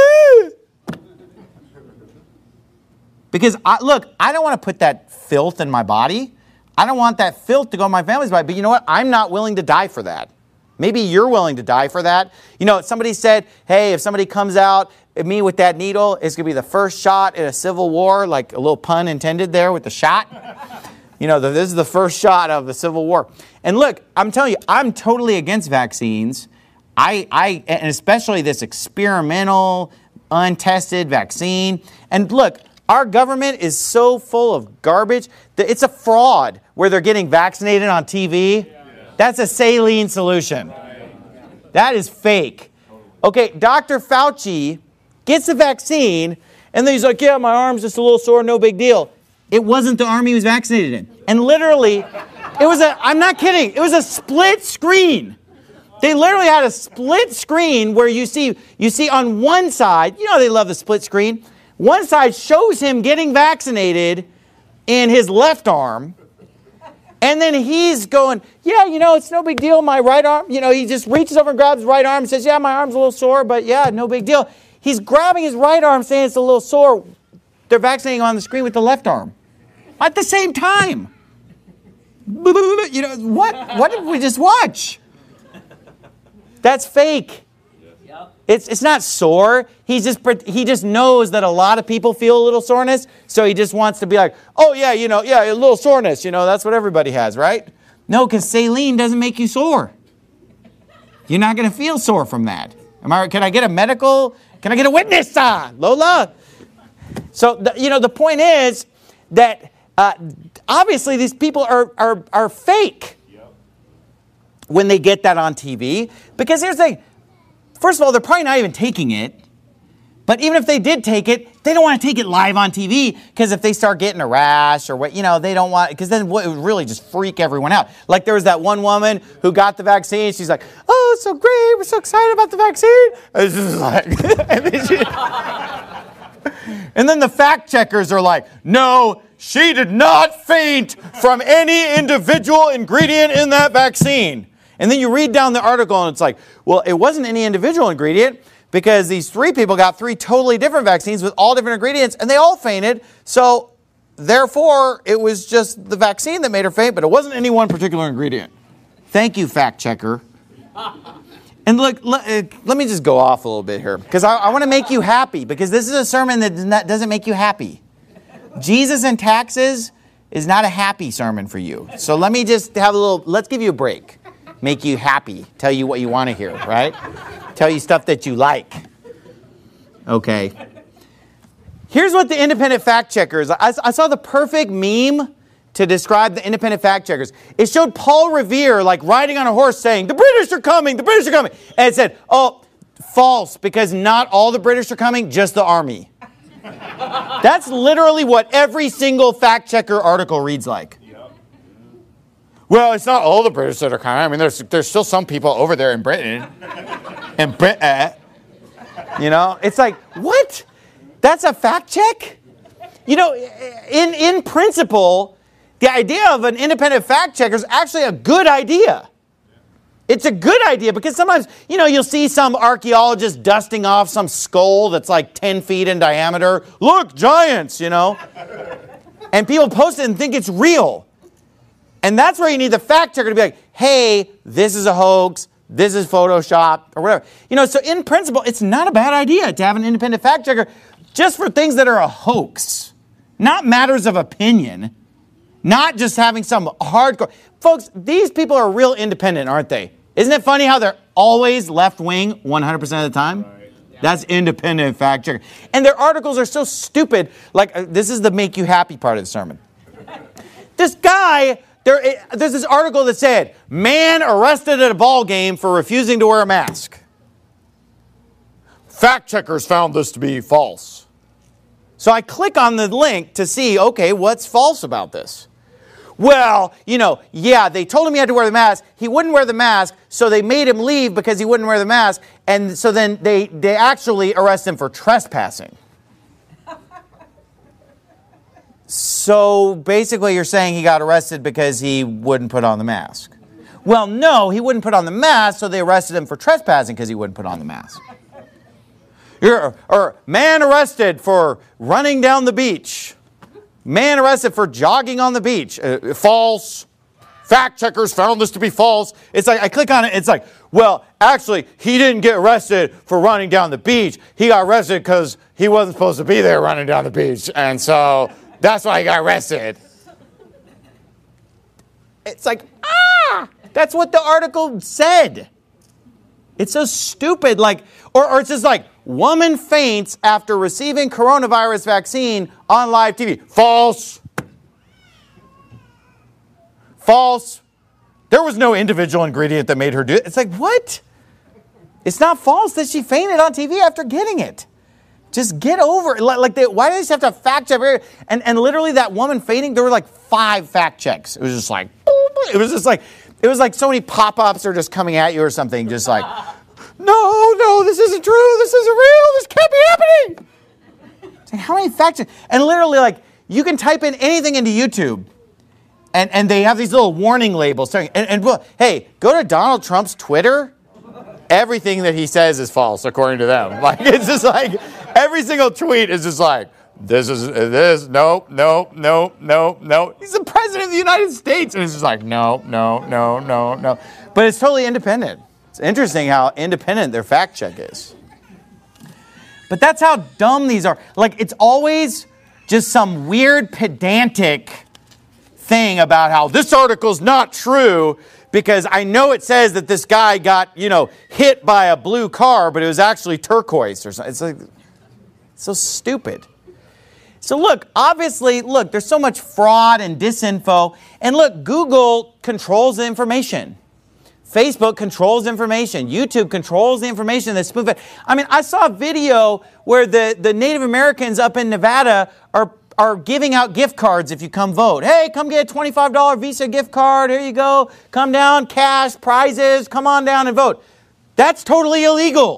Because, I don't want to put that filth in my body. I don't want that filth to go in my family's body. But you know what? I'm not willing to die for that. Maybe you're willing to die for that. Somebody said, hey, if somebody comes out at me with that needle, it's going to be the first shot in a civil war, like a little pun intended there with the shot. This is the first shot of the Civil War. And look, I'm telling you, I'm totally against vaccines. And especially this experimental, untested vaccine. And look, our government is so full of garbage that it's a fraud where they're getting vaccinated on TV. That's a saline solution. That is fake. Okay, Dr. Fauci gets the vaccine, and then he's like, yeah, my arm's just a little sore, no big deal. It wasn't the army he was vaccinated in. And literally, I'm not kidding, it was a split screen. They literally had a split screen where you see on one side, they love the split screen. One side shows him getting vaccinated in his left arm. And then he's going, yeah, it's no big deal. My right arm, he just reaches over and grabs his right arm and says, yeah, my arm's a little sore, but yeah, no big deal. He's grabbing his right arm saying it's a little sore. They're vaccinating on the screen with the left arm at the same time. What did we just watch? That's fake. It's not sore. He just knows that a lot of people feel a little soreness, so he just wants to be like, oh yeah, a little soreness. That's what everybody has, right? No, because saline doesn't make you sore. You're not going to feel sore from that. Am I right? Can I get a witness on, Lola? So the point is that obviously these people are fake when they get that on TV, because here's the thing. First of all, they're probably not even taking it. But even if they did take it, they don't want to take it live on TV, because if they start getting a rash or what, they don't want, because then it would really just freak everyone out. Like there was that one woman who got the vaccine. She's like, oh, it's so great. We're so excited about the vaccine. And it's just like, and then the fact checkers are like, no, she did not faint from any individual ingredient in that vaccine. And then you read down the article and it's like, well, it wasn't any individual ingredient, because these 3 people got 3 totally different vaccines with all different ingredients and they all fainted. So therefore, it was just the vaccine that made her faint, but it wasn't any one particular ingredient. Thank you, fact checker. And look, let me just go off a little bit here, because I want to make you happy, because this is a sermon that doesn't make you happy. Jesus and taxes is not a happy sermon for you. So let me just let's give you a break. Make you happy. Tell you what you want to hear, right? Tell you stuff that you like. Okay. Here's what the independent fact checkers, I saw the perfect meme to describe the independent fact checkers. It showed Paul Revere riding on a horse saying, the British are coming, the British are coming. And it said, oh, false, because not all the British are coming, just the army. That's literally what every single fact checker article reads like. Well, it's not all the British that are coming. I mean, there's still some people over there in Britain. It's like, what? That's a fact check? In principle, the idea of an independent fact checker is actually a good idea. It's a good idea, because sometimes, you'll see some archaeologist dusting off some skull that's 10 feet in diameter. Look, giants, And people post it and think it's real. And that's where you need the fact checker to be like, hey, this is a hoax, this is Photoshop, or whatever. So in principle, it's not a bad idea to have an independent fact checker just for things that are a hoax, not matters of opinion, not just having some hardcore. Folks, these people are real independent, aren't they? Isn't it funny how they're always left-wing 100% of the time? Right. That's independent fact checker. And their articles are so stupid. This is the make you happy part of the sermon. This guy... There's this article that said, man arrested at a ball game for refusing to wear a mask. Fact checkers found this to be false. So I click on the link to see, okay, what's false about this? Well, they told him he had to wear the mask. He wouldn't wear the mask, so they made him leave because he wouldn't wear the mask. And so then they actually arrest him for trespassing. So basically you're saying he got arrested because he wouldn't put on the mask. Well, no, he wouldn't put on the mask, so they arrested him for trespassing because he wouldn't put on the mask. Or man arrested for running down the beach. Man arrested for jogging on the beach. False. Fact checkers found this to be false. It's like, I click on it, it's like, well, actually, he didn't get arrested for running down the beach. He got arrested because he wasn't supposed to be there running down the beach. And so... that's why he got arrested. It's like, that's what the article said. It's so stupid. Or it's just like, woman faints after receiving coronavirus vaccine on live TV. False. False. There was no individual ingredient that made her do it. It's like, what? It's not false that she fainted on TV after getting it. Just get over it. Why do they just have to fact check? And literally that woman fainting, there were 5 fact checks. It was just like, it was like so many pop-ups are just coming at you or something. Just like, no, this isn't true. This isn't real. This can't be happening. It's like, how many fact checks? And literally you can type in anything into YouTube And they have these little warning labels. Hey, go to Donald Trump's Twitter. Everything that he says is false, according to them. Like, it's just like, every single tweet is just like, this, nope. He's the president of the United States. And it's just like, no. But it's totally independent. It's interesting how independent their fact check is. But that's how dumb these are. Like, it's always just some weird pedantic thing about how this article's not true because I know it says that this guy got, hit by a blue car, but it was actually turquoise or something. It's like, so stupid. So obviously, there's so much fraud and disinfo. And Google controls the information. Facebook controls information. YouTube controls the information that's spoofed. I mean, I saw a video where the Native Americans up in Nevada are giving out gift cards if you come vote. Hey, come get a $25 Visa gift card. Here you go. Come down, cash, prizes. Come on down and vote. That's totally illegal.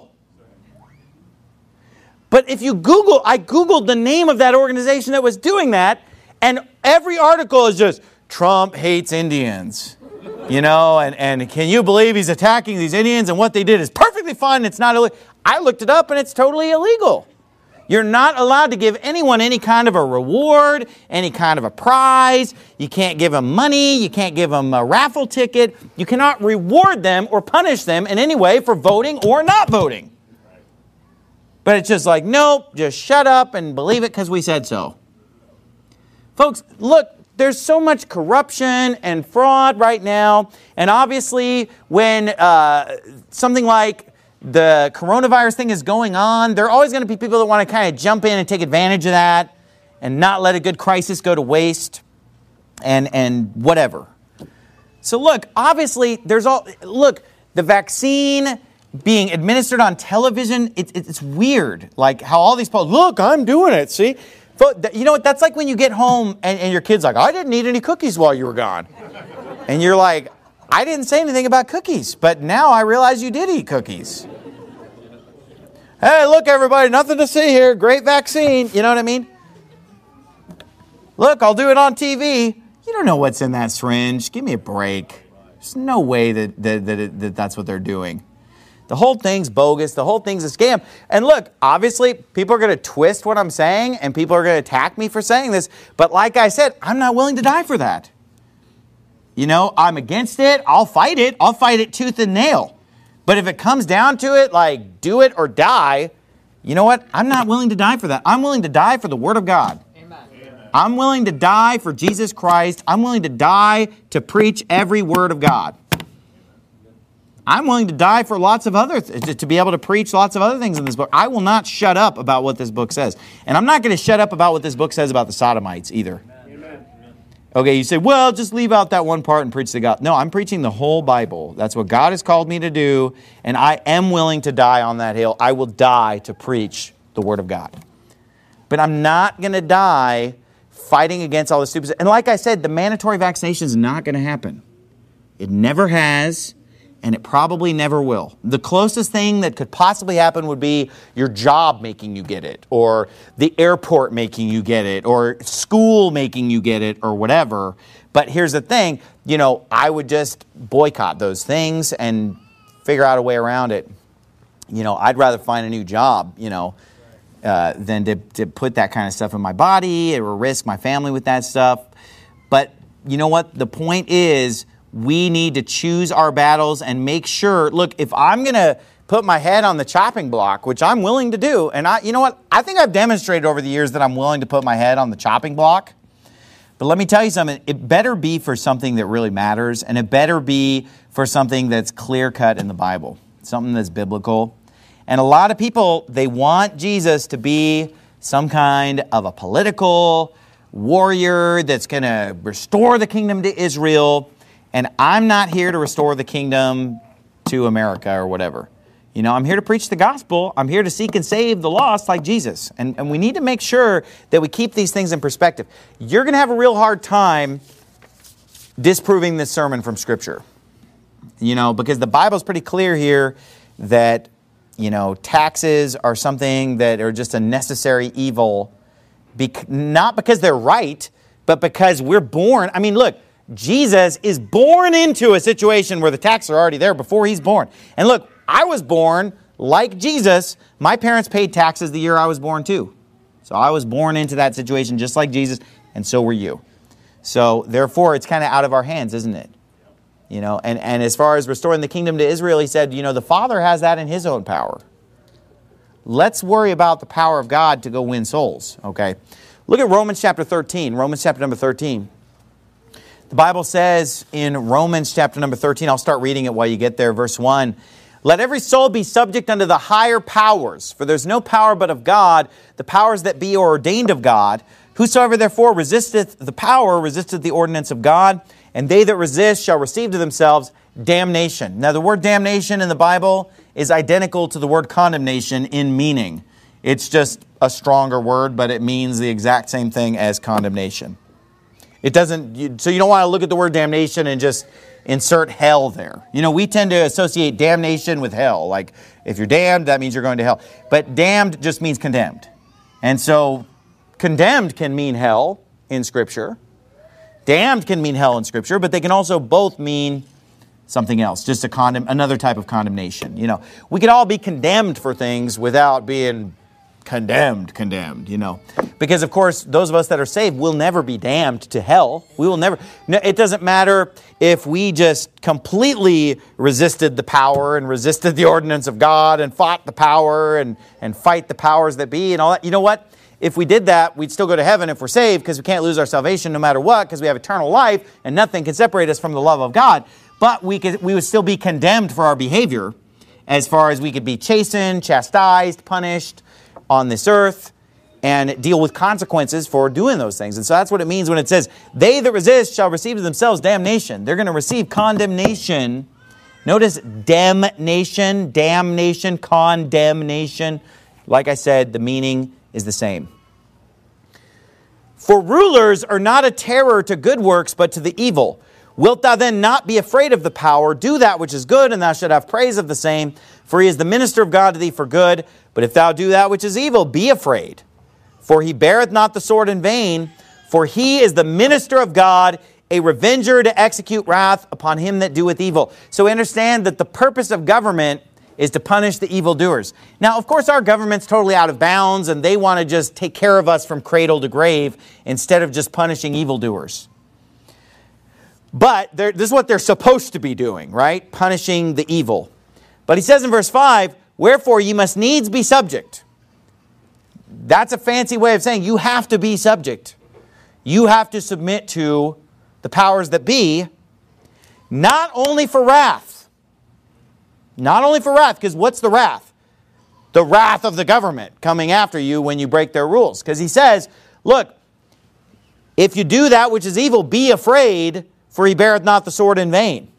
But if you I Googled the name of that organization that was doing that, and every article is just, Trump hates Indians. And can you believe he's attacking these Indians and what they did is perfectly fine. It's not illegal. I looked it up and it's totally illegal. You're not allowed to give anyone any kind of a reward, any kind of a prize. You can't give them money. You can't give them a raffle ticket. You cannot reward them or punish them in any way for voting or not voting. But it's just like, nope, just shut up and believe it because we said so. Folks, there's so much corruption and fraud right now. And obviously, when something like the coronavirus thing is going on, there are always going to be people that want to kind of jump in and take advantage of that and not let a good crisis go to waste and whatever. So obviously, the vaccine being administered on television, it's weird. Like how all these people, I'm doing it, see? You know what? That's like when you get home and your kid's like, I didn't eat any cookies while you were gone. And you're like, I didn't say anything about cookies, but now I realize you did eat cookies. Hey, look, everybody, nothing to see here. Great vaccine. You know what I mean? I'll do it on TV. You don't know what's in that syringe. Give me a break. There's no way that that's what they're doing. The whole thing's bogus. The whole thing's a scam. And obviously, people are going to twist what I'm saying, and people are going to attack me for saying this. But like I said, I'm not willing to die for that. I'm against it. I'll fight it. I'll fight it tooth and nail. But if it comes down to it, like do it or die, you know what? I'm not willing to die for that. I'm willing to die for the Word of God. Amen. I'm willing to die for Jesus Christ. I'm willing to die to preach every word of God. I'm willing to die for lots of to be able to preach lots of other things in this book. I will not shut up about what this book says. And I'm not going to shut up about what this book says about the Sodomites either. Amen. Okay, you say, well, just leave out that one part and preach the God. No, I'm preaching the whole Bible. That's what God has called me to do. And I am willing to die on that hill. I will die to preach the Word of God. But I'm not going to die fighting against all the stupid stuff. And like I said, the mandatory vaccination is not going to happen. It never has. And it probably never will. The closest thing that could possibly happen would be your job making you get it, or the airport making you get it, or school making you get it, or whatever. But here's the thing, I would just boycott those things and figure out a way around it. I'd rather find a new job, than to put that kind of stuff in my body or risk my family with that stuff. But you know what? The point is, we need to choose our battles and make sure, if I'm going to put my head on the chopping block, which I'm willing to do, and I think I've demonstrated over the years that I'm willing to put my head on the chopping block. But let me tell you something, it better be for something that really matters, and it better be for something that's clear-cut in the Bible, something that's biblical. And a lot of people, they want Jesus to be some kind of a political warrior that's going to restore the kingdom to Israel. And I'm not here to restore the kingdom to America or whatever. I'm here to preach the gospel. I'm here to seek and save the lost like Jesus. And we need to make sure that we keep these things in perspective. You're going to have a real hard time disproving this sermon from Scripture. Because the Bible's pretty clear here that, taxes are something that are just a necessary evil. Not because they're right, but because we're born. I mean, look. Jesus is born into a situation where the taxes are already there before he's born. And look, I was born like Jesus. My parents paid taxes the year I was born too. So I was born into that situation just like Jesus, and so were you. So therefore, it's kind of out of our hands, isn't it? You know, and as far as restoring the kingdom to Israel, he said, you know, the Father has that in his own power. Let's worry about the power of God to go win souls, okay? Look at Romans chapter 13, Romans chapter number 13. The Bible says in Romans chapter number 13, I'll start reading it while you get there, verse 1. Let every soul be subject unto the higher powers, for there's no power but of God. The powers that be are ordained of God. Whosoever therefore resisteth the power, resisteth the ordinance of God, and they that resist shall receive to themselves damnation. Now the word damnation in the Bible is identical to the word condemnation in meaning. It's just a stronger word, but it means the exact same thing as condemnation. It doesn't, so you don't want to look at the word damnation and just insert hell there. You know, we tend to associate damnation with hell. Like, if you're damned, that means you're going to hell. But damned just means condemned. And so, condemned can mean hell in Scripture. Damned can mean hell in Scripture, but they can also both mean something else, just another type of condemnation. You know, we could all be condemned for things without being condemned, you know. Because, of course, those of us that are saved will never be damned to hell. We will never. No, it doesn't matter if we just completely resisted the power and resisted the ordinance of God and fought the power and fight the powers that be and all that. You know what? If we did that, we'd still go to heaven if we're saved, because we can't lose our salvation no matter what, because we have eternal life and nothing can separate us from the love of God. But we would still be condemned for our behavior, as far as we could be chastened, chastised, punished on this earth, and deal with consequences for doing those things. And so that's what it means when it says, they that resist shall receive to themselves damnation. They're going to receive condemnation. Notice damnation, condemnation. Like I said, the meaning is the same. For rulers are not a terror to good works, but to the evil. Wilt thou then not be afraid of the power? Do that which is good, and thou shalt have praise of the same. For he is the minister of God to thee for good. But if thou do that which is evil, be afraid. For he beareth not the sword in vain. For he is the minister of God, a revenger to execute wrath upon him that doeth evil. So we understand that the purpose of government is to punish the evildoers. Now, of course, our government's totally out of bounds, and they want to just take care of us from cradle to grave instead of just punishing evildoers. But this is what they're supposed to be doing, right? Punishing the evil. But he says in verse 5, wherefore ye must needs be subject. That's a fancy way of saying you have to be subject. You have to submit to the powers that be, not only for wrath. Not only for wrath, because what's the wrath? The wrath of the government coming after you when you break their rules. Because he says, look, if you do that which is evil, be afraid, for he beareth not the sword in vain.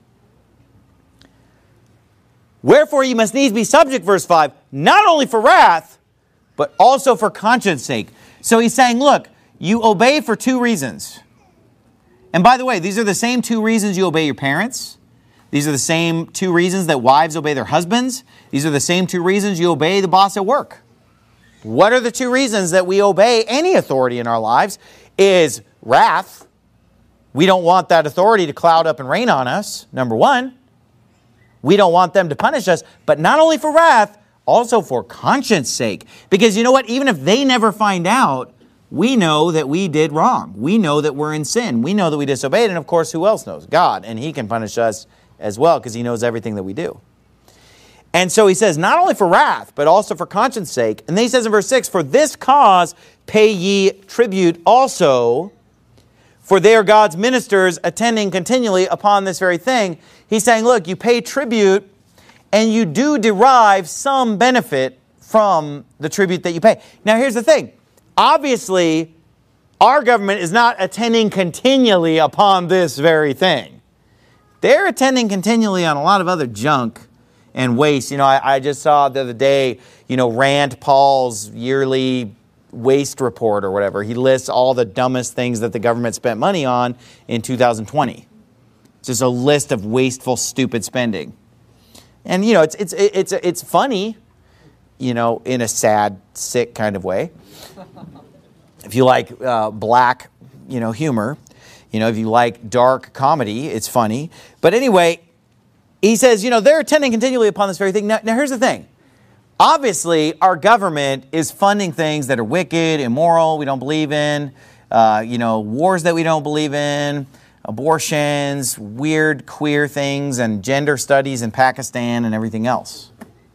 Wherefore ye must needs be subject, verse 5, not only for wrath, but also for conscience sake. So he's saying, look, you obey for two reasons. And by the way, these are the same two reasons you obey your parents. These are the same two reasons that wives obey their husbands. These are the same two reasons you obey the boss at work. What are the two reasons that we obey any authority in our lives? Is wrath. We don't want that authority to cloud up and rain on us, number one. We don't want them to punish us, but not only for wrath, also for conscience sake. Because you know what? Even if they never find out, we know that we did wrong. We know that we're in sin. We know that we disobeyed. And of course, who else knows? God. And he can punish us as well, because he knows everything that we do. And so he says, not only for wrath, but also for conscience sake. And then he says in verse 6, for this cause pay ye tribute also, for they are God's ministers attending continually upon this very thing. He's saying, look, you pay tribute and you do derive some benefit from the tribute that you pay. Now here's the thing. Obviously, our government is not attending continually upon this very thing. They're attending continually on a lot of other junk and waste. You know, I just saw the other day, you know, Rand Paul's yearly waste report or whatever. He lists all the dumbest things that the government spent money on in 2020. It's just a list of wasteful, stupid spending. And, you know, it's funny, you know, in a sad, sick kind of way. If you like black, you know, humor. You know, if you like dark comedy, it's funny. But anyway, he says, you know, they're attending continually upon this very thing. Now here's the thing. Obviously, our government is funding things that are wicked, immoral, we don't believe in, wars that we don't believe in, abortions, weird queer things, and gender studies in Pakistan and everything else.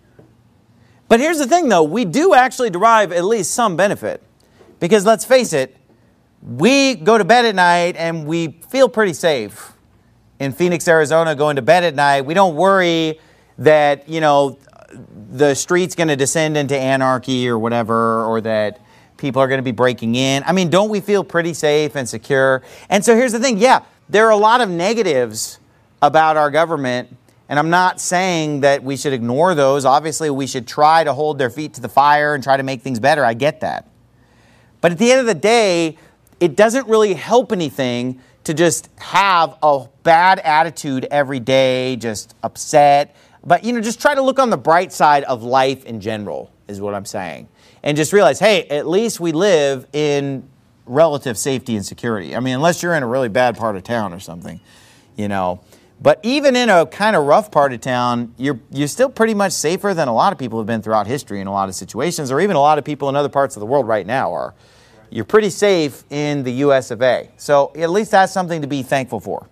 But here's the thing, though. We do actually derive at least some benefit. Because let's face it, we go to bed at night and we feel pretty safe. In Phoenix, Arizona, going to bed at night, we don't worry that, the street's going to descend into anarchy or whatever, or that people are going to be breaking in. I mean, don't we feel pretty safe and secure? And so here's the thing. Yeah, there are a lot of negatives about our government, and I'm not saying that we should ignore those. Obviously, we should try to hold their feet to the fire and try to make things better. I get that. But at the end of the day, it doesn't really help anything to just have a bad attitude every day, just upset. But, just try to look on the bright side of life in general, is what I'm saying. And just realize, hey, at least we live in relative safety and security. I mean, unless you're in a really bad part of town or something, But even in a kind of rough part of town, you're still pretty much safer than a lot of people have been throughout history in a lot of situations, or even a lot of people in other parts of the world right now are. You're pretty safe in the U.S. of A. So at least that's something to be thankful for.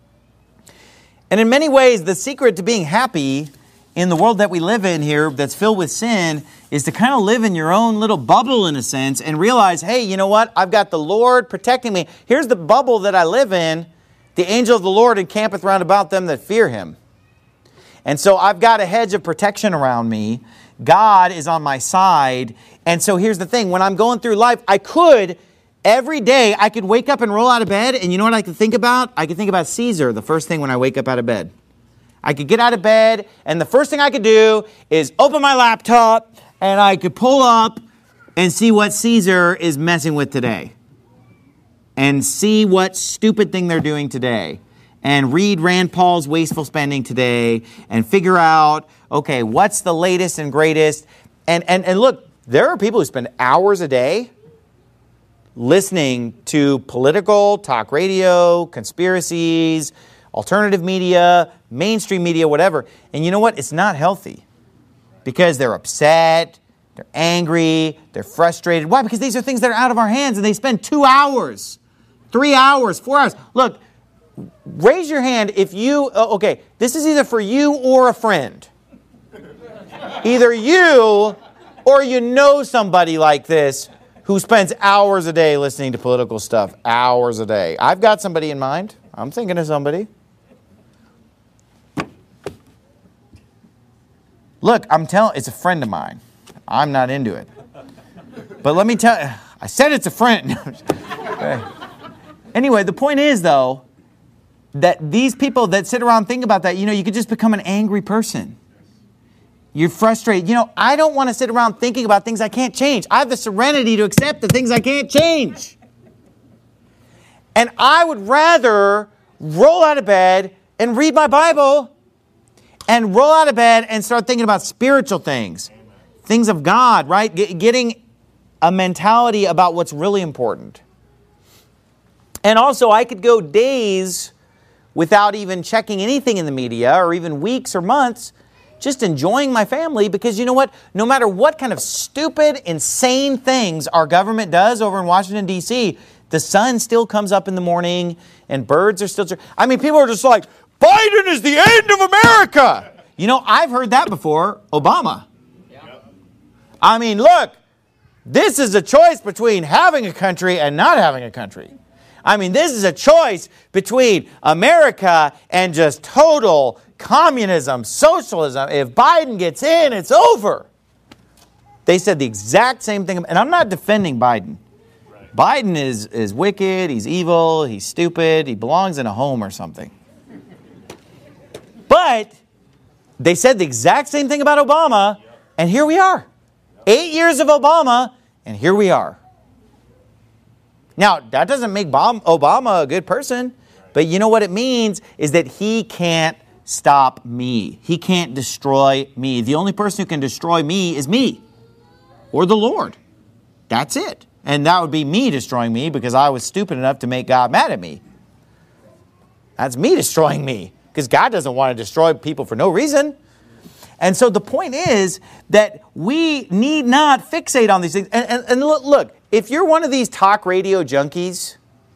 And in many ways, the secret to being happy in the world that we live in here that's filled with sin is to kind of live in your own little bubble in a sense and realize, hey, you know what? I've got the Lord protecting me. Here's the bubble that I live in. The angel of the Lord encampeth round about them that fear him. And so I've got a hedge of protection around me. God is on my side. And so here's the thing. When I'm going through life, every day, I could wake up and roll out of bed. And you know what I could think about? I could think about Caesar the first thing when I wake up out of bed. I could get out of bed, and the first thing I could do is open my laptop, and I could pull up and see what Caesar is messing with today. And see what stupid thing they're doing today. And read Rand Paul's wasteful spending today and figure out, okay, what's the latest and greatest? And look, there are people who spend hours a day listening to political, talk radio, conspiracies, alternative media, mainstream media, whatever. And you know what? It's not healthy because they're upset, they're angry, they're frustrated. Why? Because these are things that are out of our hands and they spend 2 hours, 3 hours, 4 hours. Look, raise your hand if you, this is either for you or a friend. Either you or you know somebody like this who spends hours a day listening to political stuff, hours a day. I've got somebody in mind. I'm thinking of somebody. Look, it's a friend of mine. I'm not into it. But let me tell you, I said it's a friend. Okay. Anyway, the point is, though, that these people that sit around and think about that, you could just become an angry person. You're frustrated. I don't want to sit around thinking about things I can't change. I have the serenity to accept the things I can't change. And I would rather roll out of bed and read my Bible and roll out of bed and start thinking about spiritual things, things of God, right? Getting a mentality about what's really important. And also, I could go days without even checking anything in the media, or even weeks or months, just enjoying my family, because you know what? No matter what kind of stupid, insane things our government does over in Washington, D.C., the sun still comes up in the morning and birds are still... I mean, people are just like, Biden is the end of America! I've heard that before. Obama. Yep. I mean, look, this is a choice between having a country and not having a country. I mean, this is a choice between America and just total communism, socialism. If Biden gets in, it's over. They said the exact same thing. And I'm not defending Biden. Right. Biden is wicked, he's evil, he's stupid, he belongs in a home or something. But they said the exact same thing about Obama, and here we are. 8 years of Obama, and here we are. Now, that doesn't make Obama a good person, but you know what it means is that he can't stop me. He can't destroy me. The only person who can destroy me is me or the Lord. That's it. And that would be me destroying me because I was stupid enough to make God mad at me. That's me destroying me, because God doesn't want to destroy people for no reason. And so the point is that we need not fixate on these things. And look, if you're one of these talk radio junkies,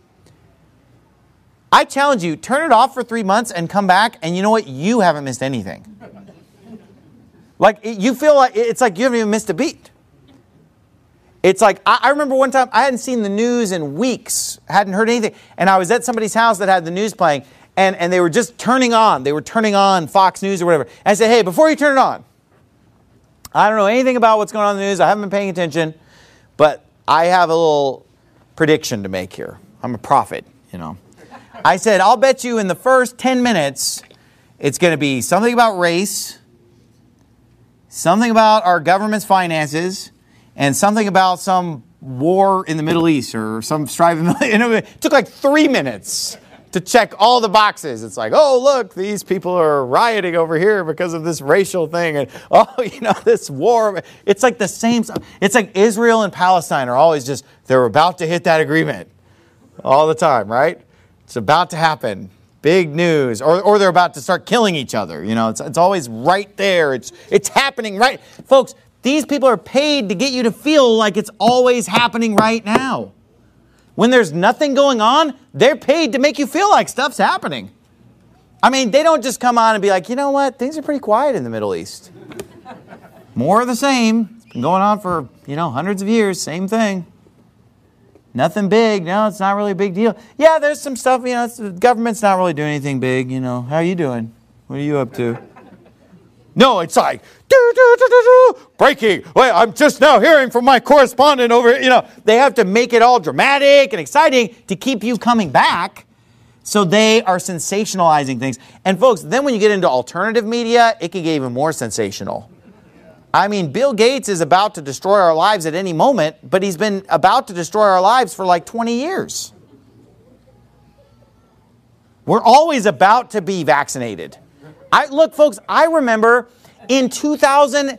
I challenge you, turn it off for 3 months and come back, and you know what? You haven't missed anything. Like, you feel like, it's like you haven't even missed a beat. It's like, I remember one time, I hadn't seen the news in weeks, hadn't heard anything, and I was at somebody's house that had the news playing, and they were just turning on Fox News or whatever. And I said, hey, before you turn it on, I don't know anything about what's going on in the news, I haven't been paying attention, but I have a little prediction to make here. I'm a prophet, you know. I said, I'll bet you in the first 10 minutes, it's going to be something about race, something about our government's finances, and something about some war in the Middle East or some strife in the Middle East. It took like 3 minutes to check all the boxes. It's like, oh, look, these people are rioting over here because of this racial thing. And, oh, you know, this war. It's like the same stuff. It's like Israel and Palestine are always just, they're about to hit that agreement all the time, right? It's about to happen. Big news. Or they're about to start killing each other. You know, it's always right there. It's happening right. Folks, these people are paid to get you to feel like it's always happening right now. When there's nothing going on, they're paid to make you feel like stuff's happening. I mean, they don't just come on and be like, you know what? Things are pretty quiet in the Middle East. More of the same. It's been going on for, hundreds of years. Same thing. Nothing big. No, it's not really a big deal. Yeah, there's some stuff, the government's not really doing anything big, How are you doing? What are you up to? No, it's like, breaking. Wait, I'm just now hearing from my correspondent over here. They have to make it all dramatic and exciting to keep you coming back. So they are sensationalizing things. And folks, then when you get into alternative media, it can get even more sensational. I mean, Bill Gates is about to destroy our lives at any moment, but he's been about to destroy our lives for like 20 years. We're always about to be vaccinated. Look, folks, I remember in 2009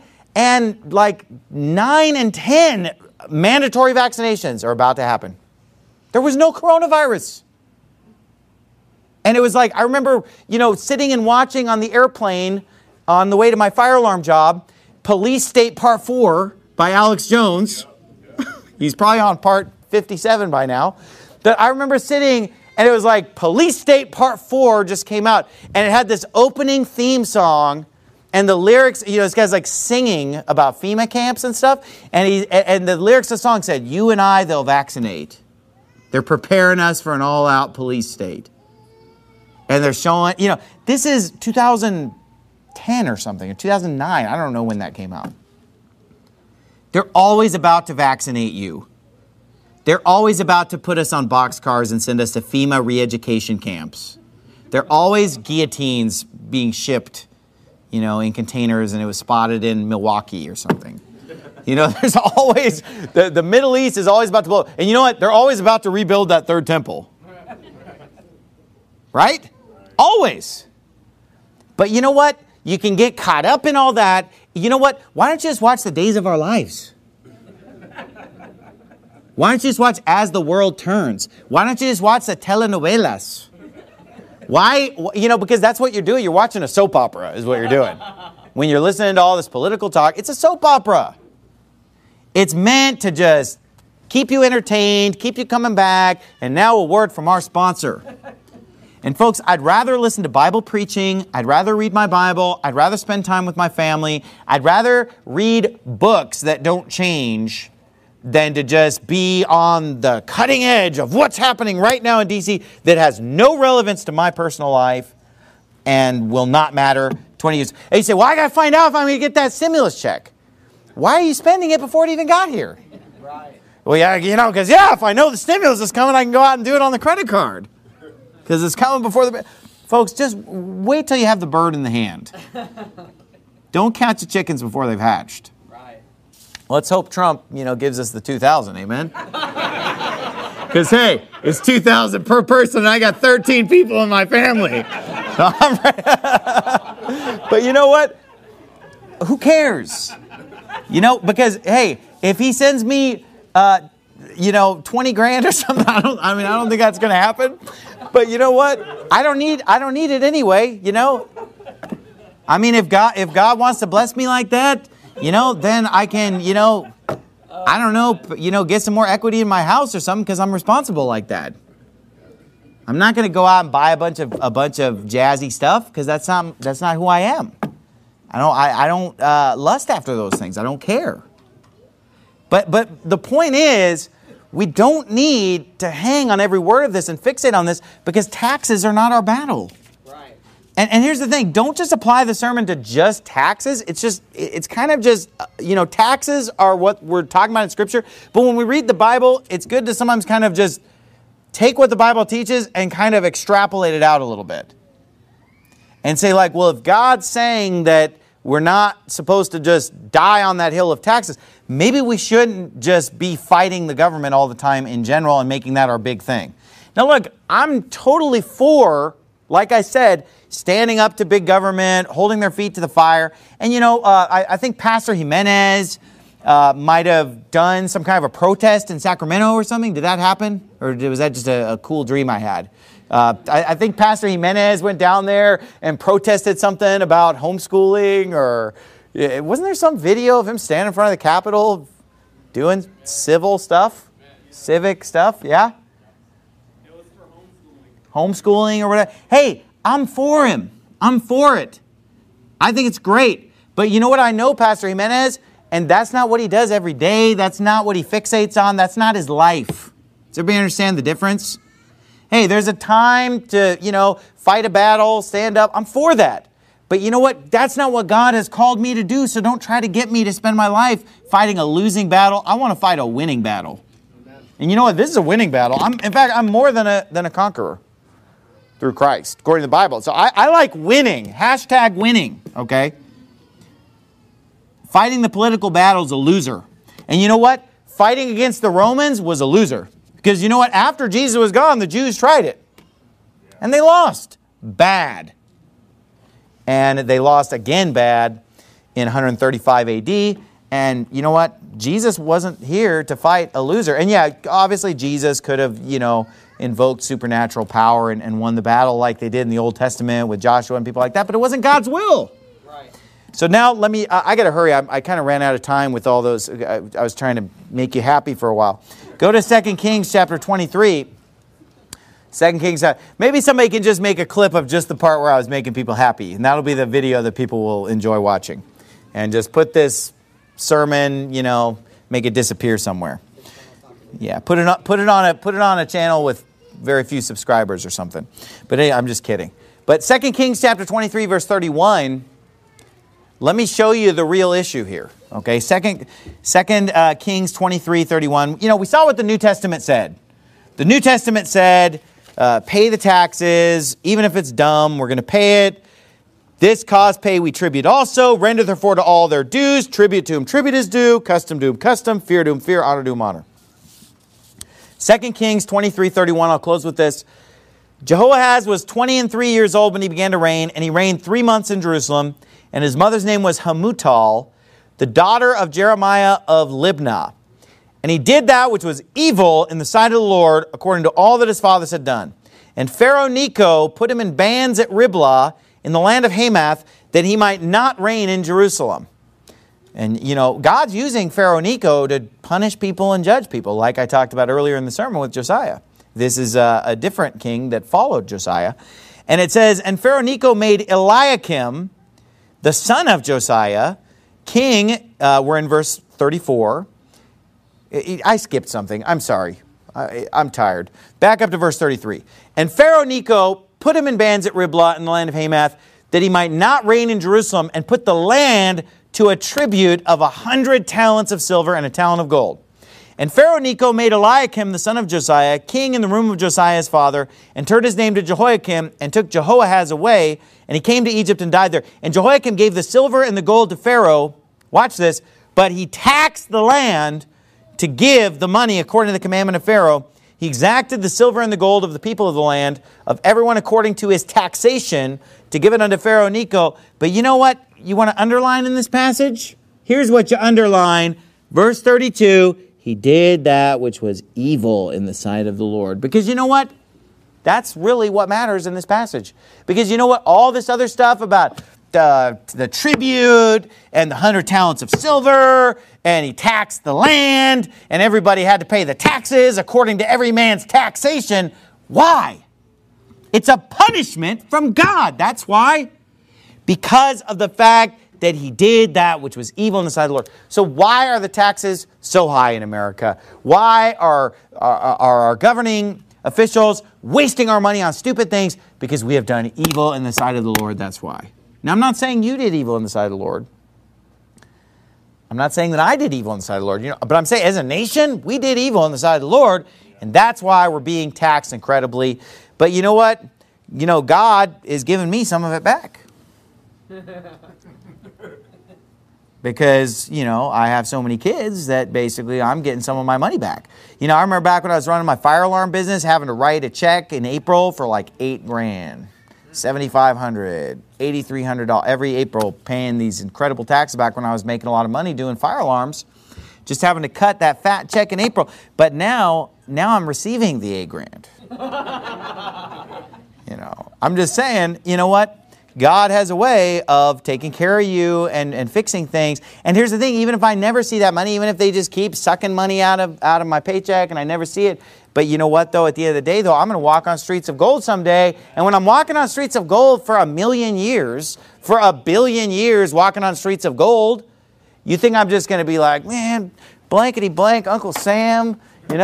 and 10, mandatory vaccinations are about to happen. There was no coronavirus. And it was like, I remember, sitting and watching on the airplane on the way to my fire alarm job, Police State Part 4 by Alex Jones. He's probably on Part 57 by now. That I remember sitting, and it was like Police State Part 4 just came out, and it had this opening theme song, and the lyrics, this guy's like singing about FEMA camps and stuff, and the lyrics of the song said, "You and I, they'll vaccinate. They're preparing us for an all-out police state." And they're showing, this is 2010 or something, or 2009. I don't know when that came out. They're always about to vaccinate you. They're always about to put us on boxcars and send us to FEMA re-education camps. They're always guillotines being shipped, in containers, and it was spotted in Milwaukee or something. There's always, the Middle East is always about to blow. And you know what? They're always about to rebuild that third temple. Right? Always. But you know what? You can get caught up in all that. You know what? Why don't you just watch The Days of Our Lives? Why don't you just watch As the World Turns? Why don't you just watch the telenovelas? Why? Because that's what you're doing. You're watching a soap opera is what you're doing. When you're listening to all this political talk, it's a soap opera. It's meant to just keep you entertained, keep you coming back. And now a word from our sponsor. And folks, I'd rather listen to Bible preaching. I'd rather read my Bible. I'd rather spend time with my family. I'd rather read books that don't change than to just be on the cutting edge of what's happening right now in D.C. that has no relevance to my personal life and will not matter 20 years. And you say, well, I got to find out if I'm going to get that stimulus check. Why are you spending it before it even got here? Right. Well, yeah, because, if I know the stimulus is coming, I can go out and do it on the credit card. Because it's coming before the... Folks, just wait till you have the bird in the hand. Don't count your chickens before they've hatched. Right. Let's hope Trump, gives us the 2,000, amen? Because, hey, it's 2,000 per person, and I got 13 people in my family. But you know what? Who cares? Because, hey, if he sends me, 20 grand or something, I don't think that's going to happen. But you know what? I don't need it anyway, you know? I mean, if God wants to bless me like that, you know, then I can, you know, I don't know, you know, get some more equity in my house or something because I'm responsible like that. I'm not going to go out and buy a bunch of jazzy stuff because that's not who I am. I don't lust after those things. I don't care. But the point is, we don't need to hang on every word of this and fixate on this because taxes are not our battle. Right. And here's the thing, don't just apply the sermon to just taxes. It's kind of just, you know, taxes are what we're talking about in Scripture. But when we read the Bible, it's good to sometimes kind of just take what the Bible teaches and kind of extrapolate it out a little bit. And say like, well, if God's saying that we're not supposed to just die on that hill of taxes, maybe we shouldn't just be fighting the government all the time in general and making that our big thing. Now look, I'm totally for, like I said, standing up to big government, holding their feet to the fire. And you know, I think Pastor Jimenez might have done some kind of a protest in Sacramento or something. Did that happen? Or was that just a cool dream I had? I think Pastor Jimenez went down there and protested something about homeschooling, or wasn't there some video of him standing in front of the Capitol doing civic stuff? Yeah? It was for homeschooling or whatever. Hey, I'm for him. I'm for it. I think it's great. But you know what I know, Pastor Jimenez? And that's not what he does every day. That's not what he fixates on. That's not his life. Does everybody understand the difference? Hey, there's a time to, you know, fight a battle, stand up. I'm for that. But you know what? That's not what God has called me to do. So don't try to get me to spend my life fighting a losing battle. I want to fight a winning battle. Amen. And you know what? This is a winning battle. In fact, I'm more than a conqueror through Christ, according to the Bible. So I like winning. Hashtag winning, okay? Fighting the political battle is a loser. And you know what? Fighting against the Romans was a loser. Because you know what? After Jesus was gone, the Jews tried it. And they lost. Bad. And they lost again bad in 135 AD. And you know what? Jesus wasn't here to fight a loser. And yeah, obviously Jesus could have, you know, invoked supernatural power and won the battle like they did in the Old Testament with Joshua and people like that. But it wasn't God's will. Right. So now I got to hurry. I kind of ran out of time with all those. I was trying to make you happy for a while. Go to 2 Kings chapter 23. 2 Kings, maybe somebody can just make a clip of just the part where I was making people happy. And that'll be the video that people will enjoy watching. And just put this sermon, you know, make it disappear somewhere. Yeah, put it on a channel with very few subscribers or something. But hey, I'm just kidding. But 2 Kings chapter 23, verse 31, let me show you the real issue here. Okay, 2 Kings 23, 31. You know, we saw what the New Testament said. The New Testament said, pay the taxes, even if it's dumb, we're going to pay it. This cause pay we tribute also, render therefore to all their dues, tribute to whom tribute is due, custom to whom custom, fear to whom fear, honor to whom honor. 2 Kings 23, 31, I'll close with this. Jehoahaz was 23 years old when he began to reign, and he reigned 3 months in Jerusalem, and his mother's name was Hamutal, the daughter of Jeremiah of Libnah. And he did that which was evil in the sight of the Lord, according to all that his fathers had done. And Pharaoh Necho put him in bands at Riblah in the land of Hamath, that he might not reign in Jerusalem. And, you know, God's using Pharaoh Necho to punish people and judge people, like I talked about earlier in the sermon with Josiah. This is a different king that followed Josiah. And it says, and Pharaoh Necho made Eliakim, the son of Josiah, king. We're in verse 34. I skipped something. I'm sorry. I'm tired. Back up to verse 33. And Pharaoh Necho put him in bands at Riblah in the land of Hamath, that he might not reign in Jerusalem, and put the land to a tribute of 100 talents of silver and a talent of gold. And Pharaoh Necho made Eliakim, the son of Josiah, king in the room of Josiah his father, and turned his name to Jehoiakim, and took Jehoahaz away, and he came to Egypt and died there. And Jehoiakim gave the silver and the gold to Pharaoh, watch this, but he taxed the land to give the money according to the commandment of Pharaoh. He exacted the silver and the gold of the people of the land, of everyone according to his taxation, to give it unto Pharaoh Necho. But you know what you want to underline in this passage? Here's what you underline. Verse 32, he did that which was evil in the sight of the Lord. Because you know what? That's really what matters in this passage. Because you know what? All this other stuff about the tribute and the 100 talents of silver, and he taxed the land, and everybody had to pay the taxes according to every man's taxation. Why? It's a punishment from God. That's why. Because of the fact that he did that which was evil in the sight of the Lord. So why are the taxes so high in America? Why are our governing officials wasting our money on stupid things? Because we have done evil in the sight of the Lord. That's why. Now, I'm not saying you did evil in the sight of the Lord. I'm not saying that I did evil in the sight of the Lord. But I'm saying as a nation, we did evil in the sight of the Lord. And that's why we're being taxed incredibly. But you know what? God is giving me some of it back. Because, I have so many kids that basically I'm getting some of my money back. I remember back when I was running my fire alarm business, having to write a check in April for like $8,000, $7,500, $8,300 every April, paying these incredible taxes back when I was making a lot of money doing fire alarms, just having to cut that fat check in April. But now I'm receiving the $8,000. I'm just saying, you know what? God has a way of taking care of you and fixing things. And here's the thing, even if I never see that money, even if they just keep sucking money out of my paycheck and I never see it, but you know what though, at the end of the day though, I'm going to walk on streets of gold someday. And when I'm walking on streets of gold for 1,000,000 years, for 1,000,000,000 years walking on streets of gold, you think I'm just going to be like, man, blankety blank, Uncle Sam,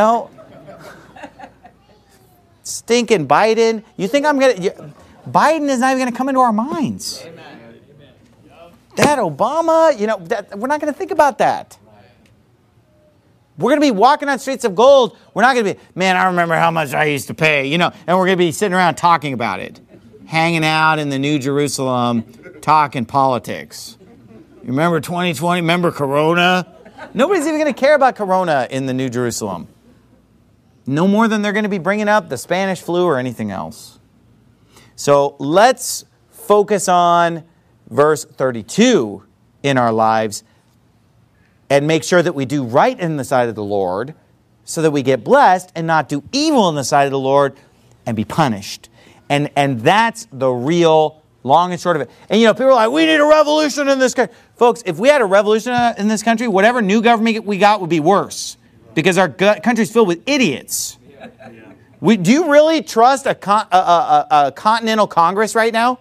stinking Biden. You think I'm going to... Biden is not even going to come into our minds. Amen. That Obama, we're not going to think about that. We're going to be walking on streets of gold. We're not going to be, man, I remember how much I used to pay, and we're going to be sitting around talking about it, hanging out in the New Jerusalem, talking politics. You remember 2020? Remember Corona? Nobody's even going to care about Corona in the New Jerusalem. No more than they're going to be bringing up the Spanish flu or anything else. So let's focus on verse 32 in our lives and make sure that we do right in the sight of the Lord so that we get blessed and not do evil in the sight of the Lord and be punished. And that's the real long and short of it. And people are like, we need a revolution in this country. Folks, if we had a revolution in this country, whatever new government we got would be worse because our country's filled with idiots. Do you really trust a continental Congress right now?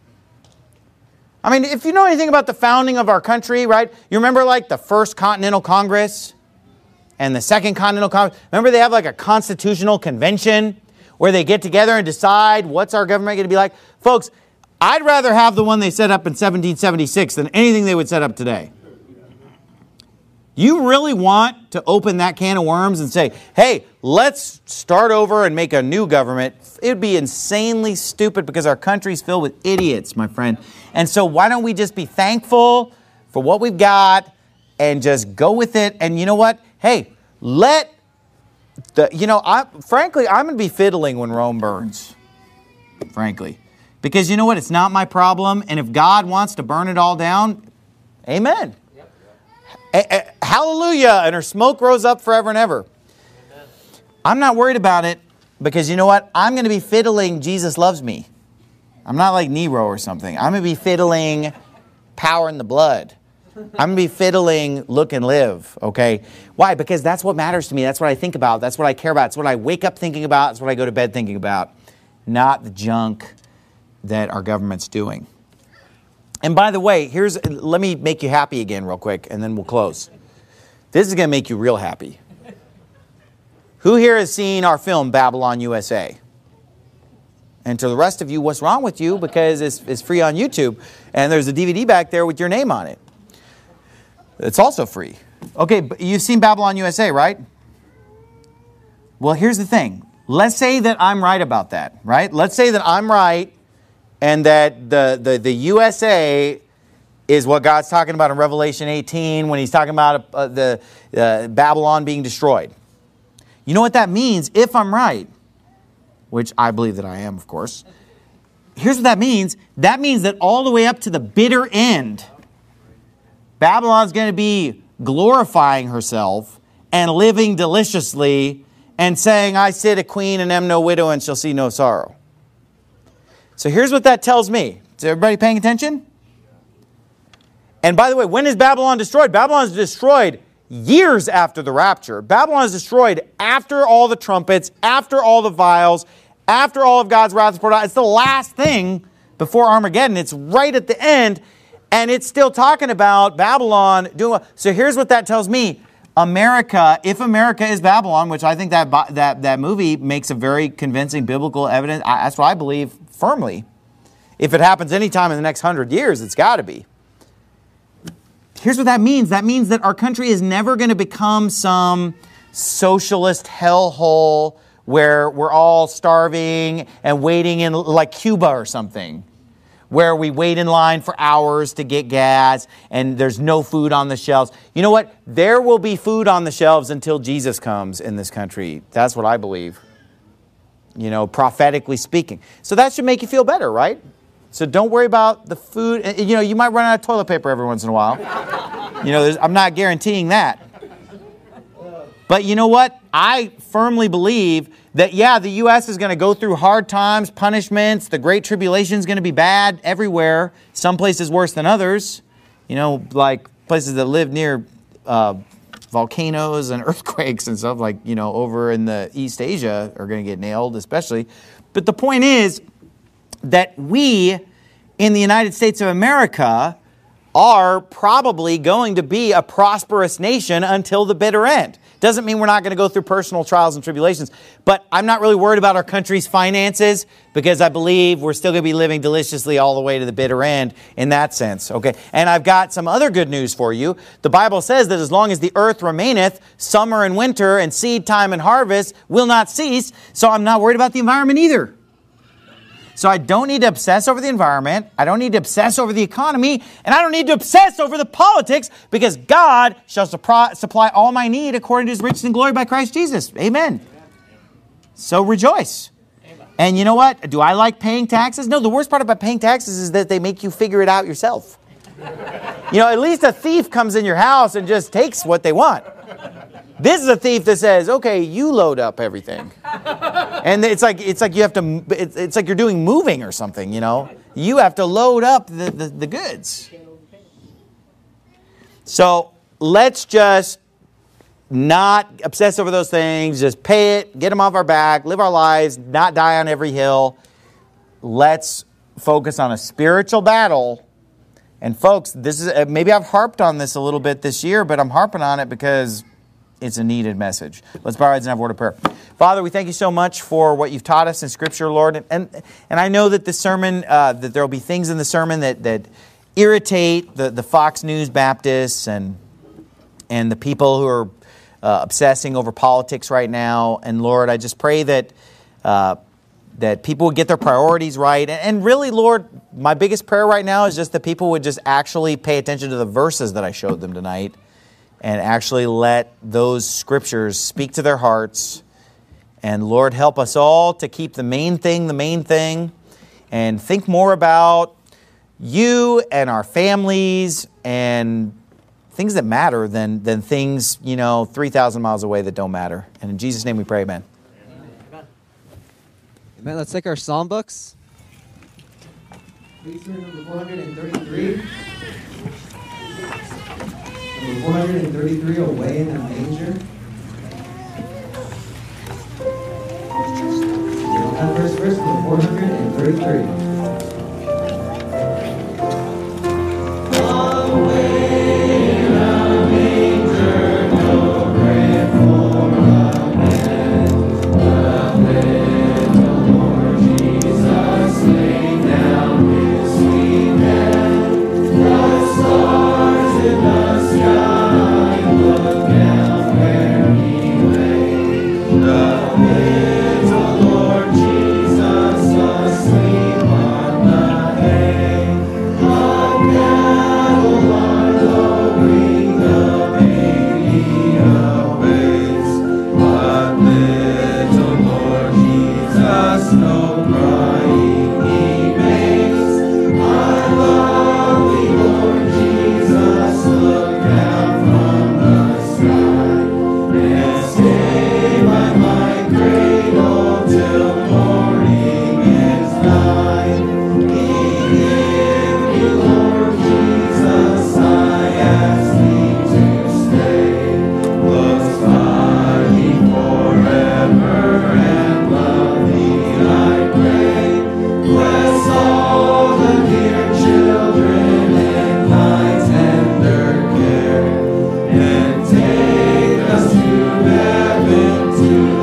I mean, if you know anything about the founding of our country, right? You remember like the first Continental Congress and the second Continental Congress? Remember they have like a constitutional convention where they get together and decide what's our government going to be like? Folks, I'd rather have the one they set up in 1776 than anything they would set up today. You really want to open that can of worms and say, hey, let's start over and make a new government? It would be insanely stupid because our country's filled with idiots, my friend. And so why don't we just be thankful for what we've got and just go with it? And you know what? Hey, frankly, I'm going to be fiddling when Rome burns. Frankly. Because you know what? It's not my problem. And if God wants to burn it all down, amen. Hallelujah, and her smoke rose up forever and ever. Amen. I'm not worried about it because you know what? I'm going to be fiddling Jesus loves me. I'm not like Nero or something. I'm going to be fiddling power in the blood. I'm going to be fiddling look and live, okay? Why? Because that's what matters to me. That's what I think about. That's what I care about. It's what I wake up thinking about. It's what I go to bed thinking about. Not the junk that our government's doing. And by the way, let me make you happy again real quick, and then we'll close. This is going to make you real happy. Who here has seen our film, Babylon USA? And to the rest of you, what's wrong with you? Because it's free on YouTube, and there's a DVD back there with your name on it. It's also free. Okay, but you've seen Babylon USA, right? Well, here's the thing. Let's say that I'm right about that, right? Let's say that I'm right, and that the USA is what God's talking about in Revelation 18 when he's talking about the Babylon being destroyed. You know what that means if I'm right, which I believe that I am, of course. Here's what that means. That means that all the way up to the bitter end, Babylon's going to be glorifying herself and living deliciously and saying, I sit a queen and am no widow and shall see no sorrow. So here's what that tells me. Is everybody paying attention? And by the way, when is Babylon destroyed? Babylon is destroyed years after the rapture. Babylon is destroyed after all the trumpets, after all the vials, after all of God's wrath is poured out. It's the last thing before Armageddon. It's right at the end, and it's still talking about Babylon doing well. So here's what that tells me. America, if America is Babylon, which I think that movie makes a very convincing biblical evidence. That's what I believe firmly. If it happens anytime in the next 100 years, it's got to be. Here's what that means. That means that our country is never going to become some socialist hellhole where we're all starving and waiting in like Cuba or something, where we wait in line for hours to get gas and there's no food on the shelves. You know what? There will be food on the shelves until Jesus comes in this country. That's what I believe. You know, prophetically speaking. So that should make you feel better, right? So don't worry about the food. You know, you might run out of toilet paper every once in a while. You know, I'm not guaranteeing that. But you know what? I firmly believe that, yeah, the U.S. is going to go through hard times, punishments. The Great Tribulation is going to be bad everywhere. Some places worse than others. You know, like places that live near volcanoes and earthquakes and stuff like, you know, over in the East Asia are going to get nailed especially. But the point is that we in the United States of America are probably going to be a prosperous nation until the bitter end. Doesn't mean we're not going to go through personal trials and tribulations, but I'm not really worried about our country's finances because I believe we're still going to be living deliciously all the way to the bitter end in that sense. Okay, and I've got some other good news for you. The Bible says that as long as the earth remaineth, summer and winter and seed time and harvest will not cease. So I'm not worried about the environment either. So I don't need to obsess over the environment. I don't need to obsess over the economy. And I don't need to obsess over the politics because God shall supply all my need according to His riches and glory by Christ Jesus. Amen. So rejoice. And you know what? Do I like paying taxes? No, the worst part about paying taxes is that they make you figure it out yourself. You know, at least a thief comes in your house and just takes what they want. This is a thief that says, okay, you load up everything. And it's like you have to, it's like you're doing moving or something, you know. You have to load up the goods. So let's just not obsess over those things. Just pay it, get them off our back, live our lives, not die on every hill. Let's focus on a spiritual battle. And folks, this is maybe I've harped on this a little bit this year, but I'm harping on it because it's a needed message. Let's bow our heads and have a word of prayer. Father, we thank you so much for what you've taught us in Scripture, Lord. And I know that the sermon, that there will be things in the sermon that irritate the Fox News Baptists and the people who are obsessing over politics right now. And Lord, I just pray that people would get their priorities right. And really, Lord, my biggest prayer right now is just that people would just actually pay attention to the verses that I showed them tonight and actually let those scriptures speak to their hearts. And Lord, help us all to keep the main thing, and think more about you and our families and things that matter than things, 3,000 miles away that don't matter. And in Jesus' name we pray, amen. Amen. Let's take our psalm books. Please turn number 433. Number 433, Away in the Manger. That first verse, number 433. Lord Jesus, asleep. us to heaven to